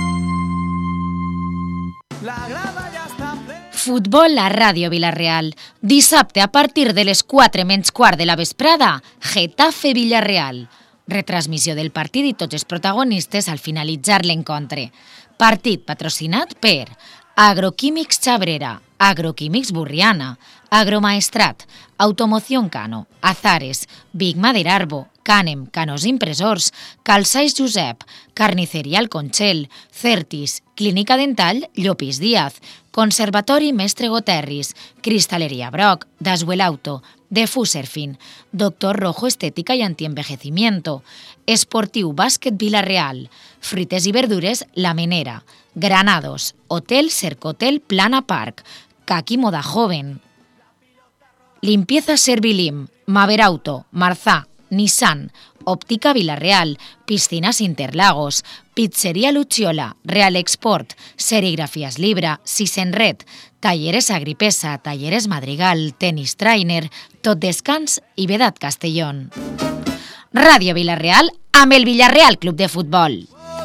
Futbol a Ràdio Vila-real. Dissabte a partir de les quatre menys quart de la vesprada, Getafe Villarreal. Retransmissió del partit i tots els protagonistes al finalitzar l'encontre. Partit patrocinat per Agroquímics Xabrera, Agroquímics Burriana, Agromaestrat, Automoción Cano, Azares, Big Maderarbo, Cànem, Canós Impressors, Calçais Josep, Carniceria El Conxel, Certis, Clínica Dental Llopis Díaz, Conservatori Mestre Goterris, Cristalería Broc, Daswell Auto, Defuserfin, Doctor Rojo Estética y Antienvejecimiento, Esportiu Bàsquet Vila-real, Fruites y Verdures La Menera, Granados, Hotel Cercotel Plana Park, Kaki Moda Joven, Limpieza Servilim, Maverauto, Marzá, Nissan, Óptica Vila-real, Piscinas Interlagos, Pizzería Lucciola, Real Export, Serigrafías Libra, Sisenred, Talleres Agripesa, Talleres Madrigal, Tenis Trainer, Tot Descans i Vedat Castellón. Ràdio Vila-real amb el Villarreal Club de Futbol.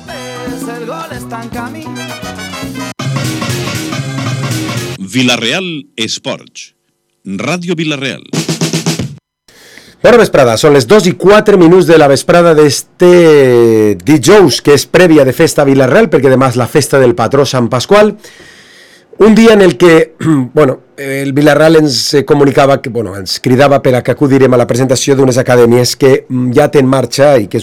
Vila-real Esports. Ràdio Vila-real. Bona vesprada, són les dos i quatre minuts de la vesprada d'este dijous, que és prèvia de festa a Vila-real, perquè demà és la festa del patró Sant Pasqual. Un dia en el que, bueno, el Vila-real ens comunicava, que, bueno, ens cridava per a que acudirem a la presentació d'unes acadèmies que ja té en marxa i que és